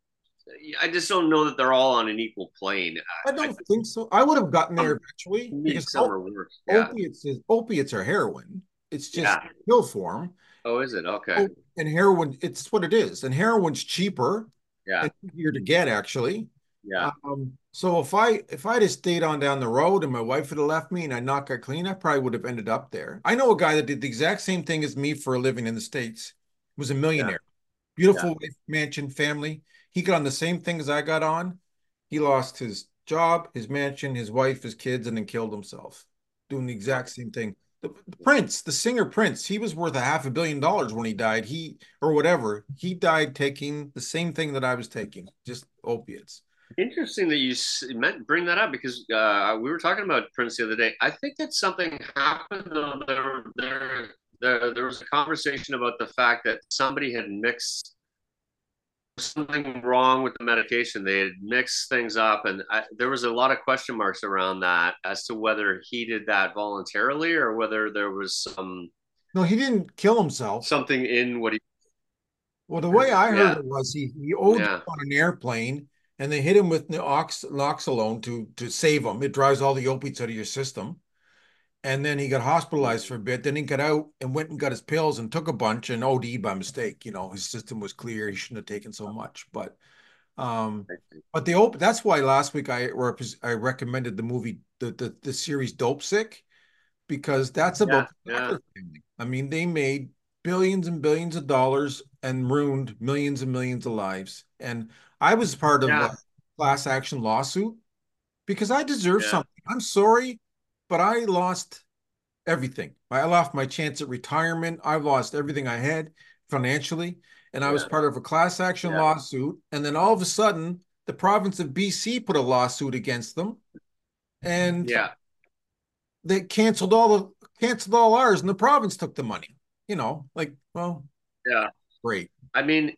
[SPEAKER 3] I just don't know that they're all on an equal plane.
[SPEAKER 2] I don't think so. I would have gotten there
[SPEAKER 3] To
[SPEAKER 2] eventually
[SPEAKER 3] me,
[SPEAKER 2] because
[SPEAKER 3] some are worse. Yeah,
[SPEAKER 2] opiates are heroin. It's just
[SPEAKER 3] yeah.
[SPEAKER 2] pill form.
[SPEAKER 3] Oh, is it okay?
[SPEAKER 2] Oh, and heroin, it's what it is. And heroin's cheaper
[SPEAKER 3] Yeah,
[SPEAKER 2] and easier to get actually.
[SPEAKER 3] yeah,
[SPEAKER 2] So if I'd have stayed on down the road and my wife had left me and I not got clean, I probably would have ended up there. I know a guy that did the exact same thing as me for a living in the States. Was a
[SPEAKER 3] yeah,
[SPEAKER 2] millionaire.
[SPEAKER 3] yeah.
[SPEAKER 2] Beautiful wife, mansion, family. He got on the same thing as I got on. He lost his job, his mansion, his wife, his kids, and then killed himself. Doing the
[SPEAKER 3] Wow.
[SPEAKER 2] exact same thing. The Prince, the singer Prince, he was worth $500 million when he died. Or whatever. He died taking the same thing that I was taking, just opiates.
[SPEAKER 3] Interesting that you meant bring that up because we were talking about Prince the other day. I think that something happened though. There was a conversation about the fact that somebody had mixed something wrong with the medication. They had mixed things up, and there was a lot of question marks around that as to whether he did that voluntarily or whether there was
[SPEAKER 2] No, he didn't kill himself.
[SPEAKER 3] something in what he.
[SPEAKER 2] Well, the way I heard
[SPEAKER 3] Yeah,
[SPEAKER 2] it was he OD'd
[SPEAKER 3] yeah,
[SPEAKER 2] on an airplane and they hit him with noxolone to save him. It drives all the opiates out of your system. And then he got hospitalized for a bit. Then he got out and went and got his pills and took a bunch and OD'd by mistake. His system was clear. He shouldn't have taken so much. Um, but that's why last week I recommended the movie the series Dope Sick because that's
[SPEAKER 3] yeah,
[SPEAKER 2] about the
[SPEAKER 3] yeah,
[SPEAKER 2] Sackler family. I mean, they made billions and billions of dollars and ruined millions and millions of lives. And I was part of a
[SPEAKER 3] yeah,
[SPEAKER 2] class action lawsuit because I deserve
[SPEAKER 3] yeah,
[SPEAKER 2] something. I'm sorry, but I lost everything. I lost my chance at retirement. I lost everything I had financially. And I was
[SPEAKER 3] yeah,
[SPEAKER 2] part of a class action
[SPEAKER 3] yeah,
[SPEAKER 2] lawsuit. And then all of a sudden, the province of BC put a lawsuit against them. And
[SPEAKER 3] yeah,
[SPEAKER 2] they canceled all ours, and the province took the money. Like, well,
[SPEAKER 3] yeah.
[SPEAKER 2] great.
[SPEAKER 3] I mean,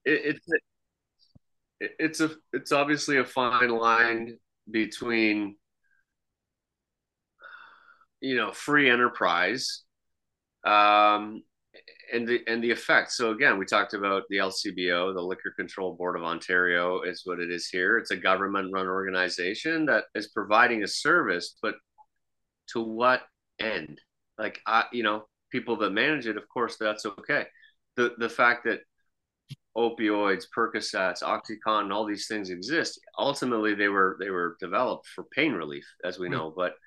[SPEAKER 3] it's obviously a fine line between free enterprise um, and the effect. So again, we talked about the LCBO, the Liquor Control Board of Ontario, is what it is here. It's a government-run organization that is providing a service, but to what end? Like people that manage it, of course, that's okay. The fact that opioids, Percocets, OxyContin, all these things exist. Ultimately, they were developed for pain relief, as we
[SPEAKER 2] Right.
[SPEAKER 3] know. But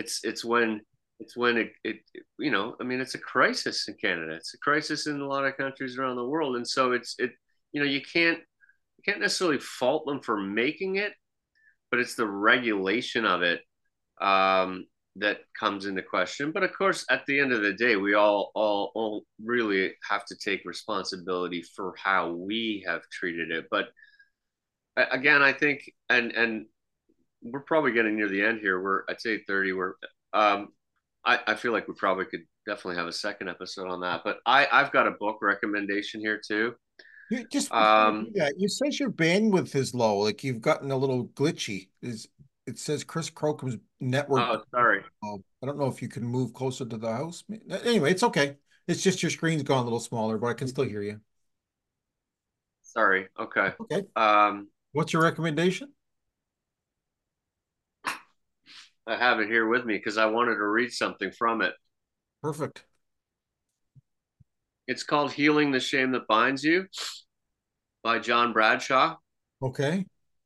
[SPEAKER 3] it's when I mean, it's a crisis in Canada. It's a crisis in a lot of countries around the world, and so you can't necessarily fault them for making it, but it's the regulation of it that comes into question. But of course, at the end of the day, we all really have to take responsibility for how we have treated it. But again, I think, and we're probably getting near the end here. I'd say 30. I feel like we probably could definitely have a second episode on that. But I've got a book recommendation here too.
[SPEAKER 2] Just before you do
[SPEAKER 3] Um,
[SPEAKER 2] that, you says your bandwidth is low. Like you've gotten a little glitchy. It says Chris Crocom's network?
[SPEAKER 3] oh, sorry,
[SPEAKER 2] I don't know if you can move closer to the house. Anyway, it's okay. It's just your screen's gone a little smaller, but I can still hear you.
[SPEAKER 3] sorry. Okay.
[SPEAKER 2] Okay.
[SPEAKER 3] Um,
[SPEAKER 2] What's your recommendation?
[SPEAKER 3] I have it here with me because I wanted to read something from it.
[SPEAKER 2] Perfect.
[SPEAKER 3] It's called Healing the Shame That Binds You by John Bradshaw.
[SPEAKER 2] Okay.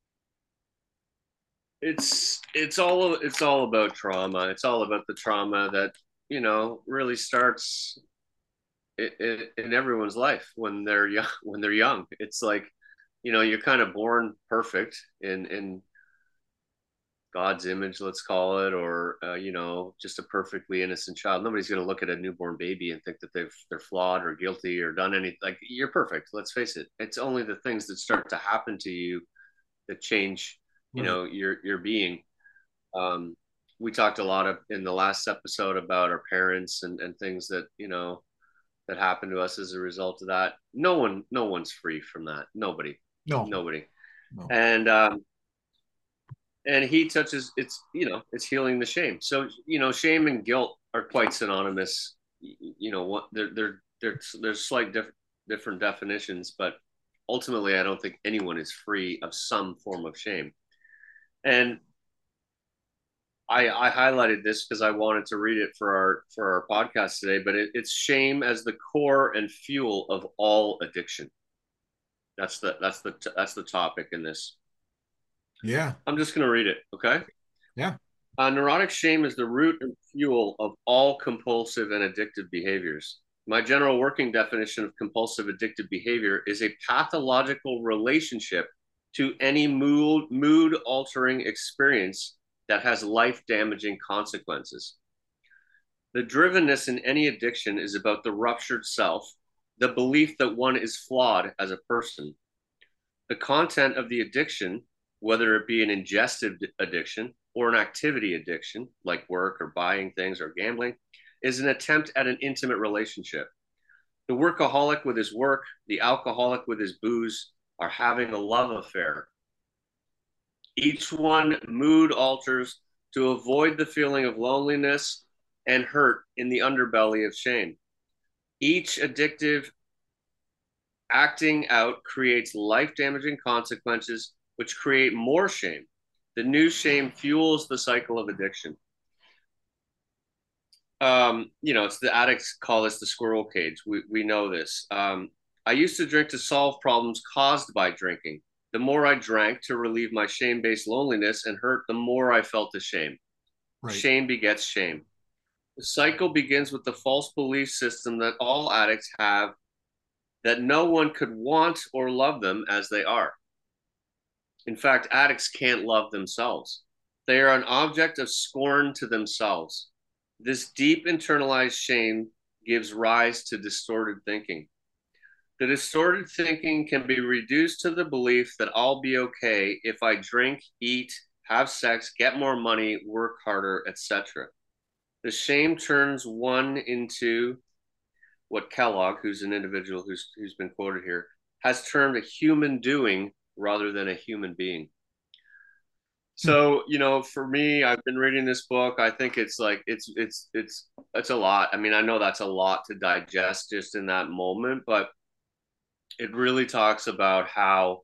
[SPEAKER 3] It's all about trauma. It's all about the trauma that really starts in everyone's life when they're young. When they're young, it's like you're kind of born perfect in God's image, let's call it, or just a perfectly innocent child. Nobody's going to look at a newborn baby and think that they're flawed or guilty or done anything. Like, you're perfect. Let's face it. It's only the things that start to happen to you that change,
[SPEAKER 2] Right.
[SPEAKER 3] your being. We talked a lot in the last episode about our parents and things that that happened to us as a result of that. No one's free from that. Nobody,
[SPEAKER 2] No,
[SPEAKER 3] nobody.
[SPEAKER 2] no.
[SPEAKER 3] And he touches it's healing the shame. So shame and guilt are quite synonymous. What there's slight different definitions, but ultimately I don't think anyone is free of some form of shame. And I highlighted this because I wanted to read it for our podcast today, but it's shame as the core and fuel of all addiction. That's the topic in this.
[SPEAKER 2] Yeah.
[SPEAKER 3] I'm just going to read it. Okay.
[SPEAKER 2] Yeah.
[SPEAKER 3] Neurotic shame is the root and fuel of all compulsive and addictive behaviors. My general working definition of compulsive addictive behavior is a pathological relationship to any mood altering experience that has life damaging consequences. The drivenness in any addiction is about the ruptured self, the belief that one is flawed as a person. The content of the addiction, whether it be an ingestive addiction or an activity addiction, like work or buying things or gambling, is an attempt at an intimate relationship. The workaholic with his work, the alcoholic with his booze, are having a love affair. Each one mood alters to avoid the feeling of loneliness and hurt in the underbelly of shame. Each addictive acting out creates life damaging consequences, which create more shame. The new shame fuels the cycle of addiction. It's the addicts call this the squirrel cage. We know this. I used to drink to solve problems caused by drinking. The more I drank to relieve my shame-based loneliness and hurt, the more I felt the shame.
[SPEAKER 2] Right.
[SPEAKER 3] Shame begets shame. The cycle begins with the false belief system that all addicts have, that no one could want or love them as they are. In fact, addicts can't love themselves. They are an object of scorn to themselves. This deep internalized shame gives rise to distorted thinking. The distorted thinking can be reduced to the belief that I'll be okay if I drink, eat, have sex, get more money, work harder, etc. The shame turns one into what Kellogg, who's an individual who's been quoted here, has termed a human doing rather than a human being. So, for me, I've been reading this book. I think it's like it's a lot. I mean, I know that's a lot to digest just in that moment, but it really talks about how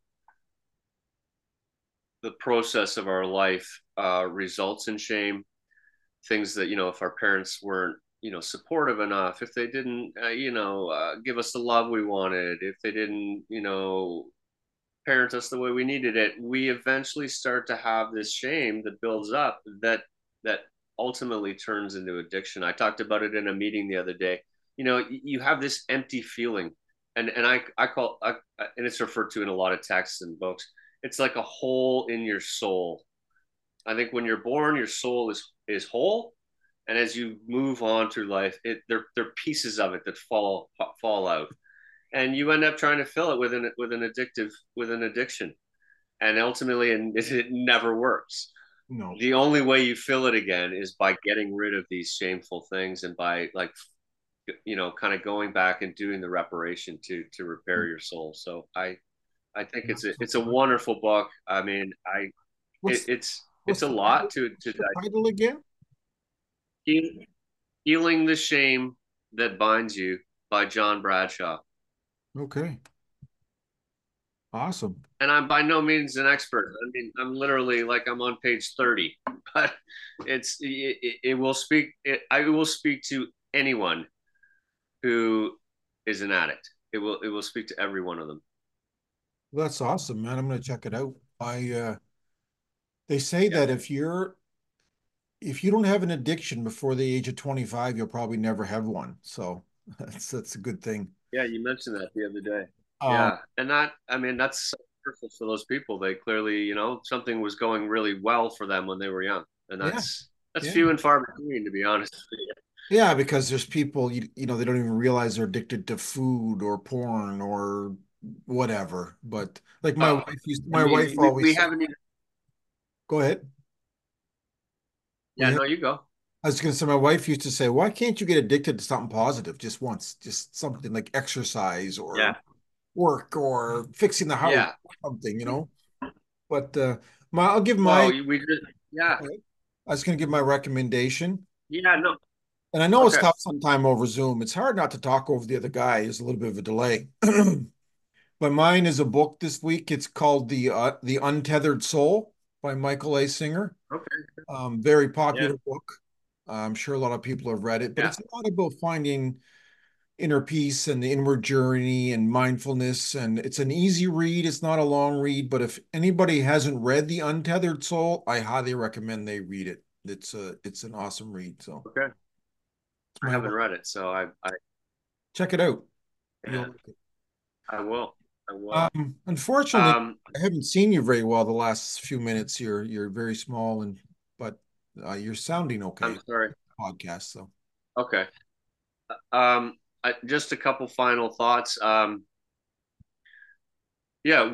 [SPEAKER 3] the process of our life results in shame. Things that, if our parents weren't, supportive enough, if they didn't, give us the love we wanted, if they didn't, parent us the way we needed it, we eventually start to have this shame that builds up that ultimately turns into addiction. I talked about it in a meeting the other day. You have this empty feeling, and I call and it's referred to in a lot of texts and books. It's like a hole in your soul. I think when you're born, your soul is whole, and as you move on through life, there are pieces of it that fall out, and you end up trying to fill it with an addiction, and ultimately, and it never works.
[SPEAKER 2] No.
[SPEAKER 3] The only way you fill it again is by getting rid of these shameful things and by kind of going back and doing the reparation to repair your soul. So I think it's a wonderful book. I mean, it's a lot to
[SPEAKER 2] title again.
[SPEAKER 3] Healing the Shame That Binds You by John Bradshaw.
[SPEAKER 2] Okay. Awesome.
[SPEAKER 3] And I'm by no means an expert. I mean, I'm literally like I'm on page 30, but it will speak. I will speak to anyone who is an addict. It will speak to every one of them.
[SPEAKER 2] Well, that's awesome, man. I'm going to check it out. They say that if you don't have an addiction before the age of 25, you'll probably never have one. So that's a good thing.
[SPEAKER 3] Yeah, you mentioned that the other day. Yeah, and that's surface for those people. They clearly, something was going really well for them when they were young, and
[SPEAKER 2] Yeah,
[SPEAKER 3] that's
[SPEAKER 2] yeah.
[SPEAKER 3] few and far between, to be honest with you.
[SPEAKER 2] Yeah, because there's people they don't even realize they're addicted to food or porn or whatever. But like
[SPEAKER 3] Oh, I
[SPEAKER 2] my
[SPEAKER 3] mean,
[SPEAKER 2] wife
[SPEAKER 3] we
[SPEAKER 2] always said,
[SPEAKER 3] haven't even.
[SPEAKER 2] go ahead.
[SPEAKER 3] Yeah,
[SPEAKER 2] We
[SPEAKER 3] no, you go.
[SPEAKER 2] I was going to say, my wife used to say, why can't you get addicted to something positive just once? Just something like exercise or
[SPEAKER 3] Yeah,
[SPEAKER 2] work or fixing the house,
[SPEAKER 3] yeah.
[SPEAKER 2] something. But I'll give
[SPEAKER 3] Well,
[SPEAKER 2] my,
[SPEAKER 3] we just, yeah,
[SPEAKER 2] I was going to give my recommendation.
[SPEAKER 3] yeah, no,
[SPEAKER 2] And I know it's
[SPEAKER 3] okay,
[SPEAKER 2] tough sometime over Zoom. It's hard not to talk over the other guy. There's a little bit of a delay. But mine is a book this week. It's called The Untethered Soul by Michael A. Singer.
[SPEAKER 3] okay,
[SPEAKER 2] Very
[SPEAKER 3] yeah,
[SPEAKER 2] popular book. I'm sure a lot of people have read it, but
[SPEAKER 3] yeah,
[SPEAKER 2] it's a lot about finding inner peace and the inward journey and mindfulness. And it's an easy read. It's not a long read, but if anybody hasn't read The Untethered Soul, I highly recommend they read it. It's an awesome read. So
[SPEAKER 3] okay.
[SPEAKER 2] it's
[SPEAKER 3] I
[SPEAKER 2] my
[SPEAKER 3] haven't read it, so
[SPEAKER 2] check it out. You'll
[SPEAKER 3] yeah,
[SPEAKER 2] like it.
[SPEAKER 3] I will, I will.
[SPEAKER 2] Unfortunately,
[SPEAKER 3] Um,
[SPEAKER 2] I haven't seen you very well the last few minutes. You're very small but you're sounding okay.
[SPEAKER 3] I'm sorry.
[SPEAKER 2] Podcast, so
[SPEAKER 3] Okay. Just a couple final thoughts. Yeah,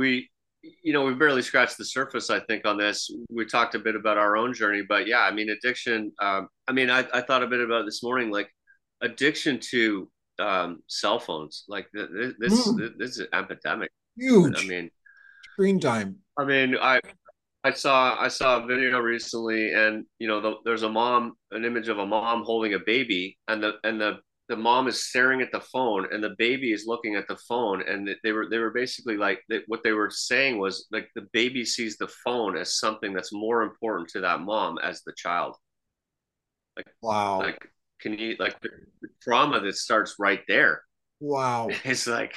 [SPEAKER 3] we barely scratched the surface, I think, on this. We talked a bit about our own journey, but yeah, I mean, addiction. I thought a bit about it this morning, like addiction to cell phones. Like
[SPEAKER 2] Mm,
[SPEAKER 3] this is an epidemic. I
[SPEAKER 2] huge
[SPEAKER 3] mean,
[SPEAKER 2] screen time.
[SPEAKER 3] I mean, I saw a video recently, and there's an image of a mom holding a baby, and the mom is staring at the phone, and the baby is looking at the phone, and they were basically like what they were saying was like the baby sees the phone as something that's more important to that mom as the child. Like
[SPEAKER 2] Wow,
[SPEAKER 3] like can you like the trauma that starts right there?
[SPEAKER 2] wow.
[SPEAKER 3] It's like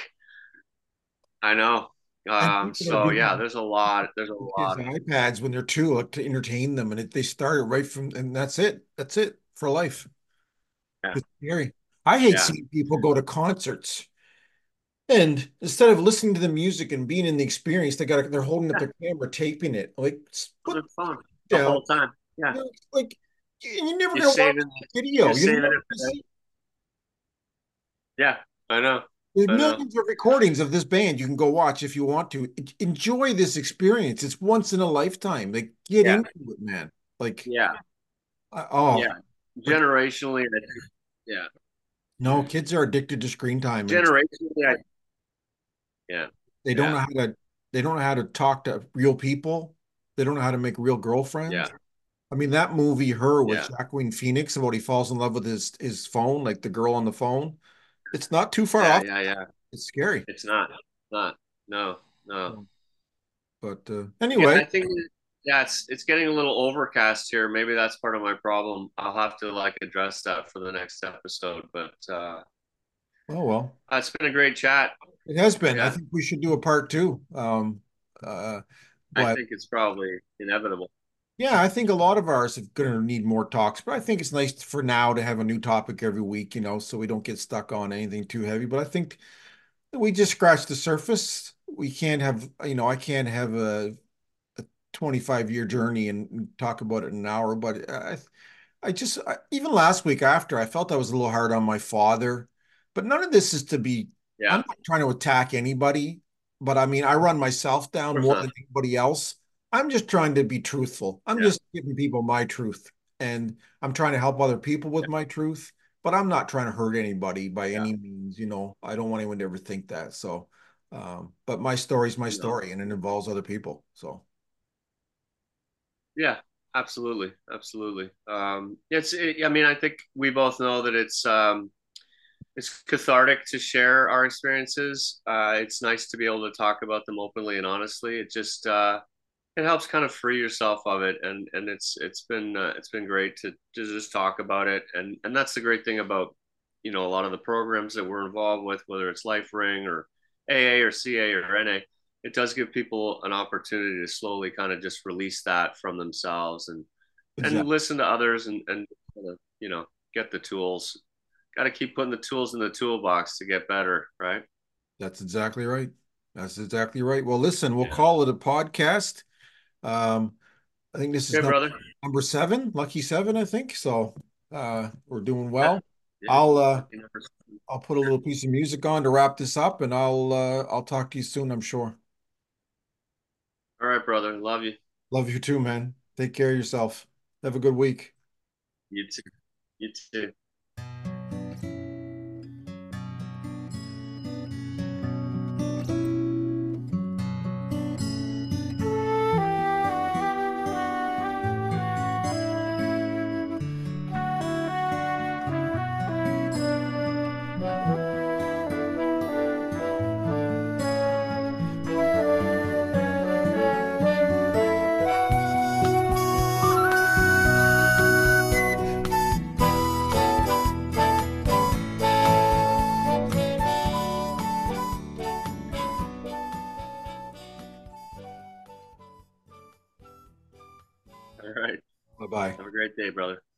[SPEAKER 3] I know.
[SPEAKER 2] And people are
[SPEAKER 3] So yeah,
[SPEAKER 2] giving
[SPEAKER 3] there's a lot. There's a
[SPEAKER 2] kids
[SPEAKER 3] lot.
[SPEAKER 2] iPads when they're two, like to entertain them, and they start it right from, and that's it. That's it for life.
[SPEAKER 3] Yeah,
[SPEAKER 2] It's scary. I hate
[SPEAKER 3] yeah.
[SPEAKER 2] seeing people go to concerts. And instead of listening to the music and being in the experience, they're holding up
[SPEAKER 3] Yeah.
[SPEAKER 2] their camera, taping it. Like,
[SPEAKER 3] On
[SPEAKER 2] put
[SPEAKER 3] their phone
[SPEAKER 2] it
[SPEAKER 3] the
[SPEAKER 2] down.
[SPEAKER 3] whole time. Yeah.
[SPEAKER 2] Like, you're never
[SPEAKER 3] You're
[SPEAKER 2] gonna watch
[SPEAKER 3] saving
[SPEAKER 2] the
[SPEAKER 3] you're
[SPEAKER 2] video. You're never
[SPEAKER 3] saving it
[SPEAKER 2] gonna
[SPEAKER 3] for that.
[SPEAKER 2] see.
[SPEAKER 3] Yeah, I know.
[SPEAKER 2] There's
[SPEAKER 3] I know.
[SPEAKER 2] millions of recordings of this band you can go watch if you want to. Enjoy this experience. It's once in a lifetime. Like, get
[SPEAKER 3] Yeah.
[SPEAKER 2] into it, man. Like,
[SPEAKER 3] Yeah.
[SPEAKER 2] oh,
[SPEAKER 3] Yeah.
[SPEAKER 2] but
[SPEAKER 3] Generationally, I think, yeah.
[SPEAKER 2] no, kids are addicted to screen time, and
[SPEAKER 3] Generationally, yeah.
[SPEAKER 2] they don't
[SPEAKER 3] Yeah.
[SPEAKER 2] know how to they don't know how to talk to real people. They don't know how to make real
[SPEAKER 3] Yeah.
[SPEAKER 2] girlfriends. I mean, that movie, Her, with
[SPEAKER 3] Yeah.
[SPEAKER 2] Joaquin Phoenix, about he falls in love with his phone, like the girl on the phone. It's not too far
[SPEAKER 3] Yeah.
[SPEAKER 2] off.
[SPEAKER 3] Yeah. Yeah.
[SPEAKER 2] It's scary.
[SPEAKER 3] It's not. Not. No. No.
[SPEAKER 2] But
[SPEAKER 3] Yeah,
[SPEAKER 2] anyway,
[SPEAKER 3] I think yeah, it's getting a little overcast here. Maybe that's part of my problem. I'll have to like address that for the next episode. But
[SPEAKER 2] oh well,
[SPEAKER 3] it's been a great chat.
[SPEAKER 2] it has been. I
[SPEAKER 3] Yeah.
[SPEAKER 2] think we should do a part two. Uh,
[SPEAKER 3] I
[SPEAKER 2] but
[SPEAKER 3] think it's probably inevitable.
[SPEAKER 2] yeah, I think a lot of ours are going to need more talks. But I think it's nice for now to have a new topic every week, so we don't get stuck on anything too heavy. But I think we just scratched the surface. We can't have, I can't have a 25-year journey and talk about it in an hour. But even last week after, I felt I was a little hard on my father. But none of this is I'm
[SPEAKER 3] Yeah.
[SPEAKER 2] not trying to attack anybody. But I mean, I run myself
[SPEAKER 3] Of
[SPEAKER 2] down
[SPEAKER 3] course
[SPEAKER 2] more
[SPEAKER 3] not.
[SPEAKER 2] than anybody else. I'm just trying to be truthful. I'm
[SPEAKER 3] Yeah.
[SPEAKER 2] just giving people my truth. And I'm trying to help other people with my truth. But I'm not trying to hurt anybody by
[SPEAKER 3] Yeah.
[SPEAKER 2] any means. I don't want anyone to ever think that. So, but my story is my
[SPEAKER 3] No.
[SPEAKER 2] story and it involves other people. So,
[SPEAKER 3] Yeah. Absolutely. Absolutely. I mean, I think we both know that it's cathartic to share our experiences. It's nice to be able to talk about them openly and honestly. It helps kind of free yourself of it, and it's been great to just talk about it, and that's the great thing about a lot of the programs that we're involved with, whether it's Life Ring or AA or CA or NA. It does give people an opportunity to slowly kind of just release that from themselves and
[SPEAKER 2] exactly.
[SPEAKER 3] listen to others and kind of, get the tools. Got to keep putting the tools in the toolbox to get better, right?
[SPEAKER 2] That's exactly right. That's exactly right. Well, listen, we'll
[SPEAKER 3] Yeah.
[SPEAKER 2] call it a podcast. Um, I think this is
[SPEAKER 3] Okay, brother.
[SPEAKER 2] number seven, lucky seven, I think. So we're doing
[SPEAKER 3] Yeah.
[SPEAKER 2] well.
[SPEAKER 3] Yeah.
[SPEAKER 2] I'll
[SPEAKER 3] Lucky number 7.
[SPEAKER 2] I'll put a little piece of music on to wrap this up, and I'll talk to you soon, I'm sure.
[SPEAKER 3] All right, brother. Love you.
[SPEAKER 2] Love you too, man. Take care of yourself. Have a good week.
[SPEAKER 3] You too. You too. All right.
[SPEAKER 2] Bye-bye.
[SPEAKER 3] Have a great day, brother.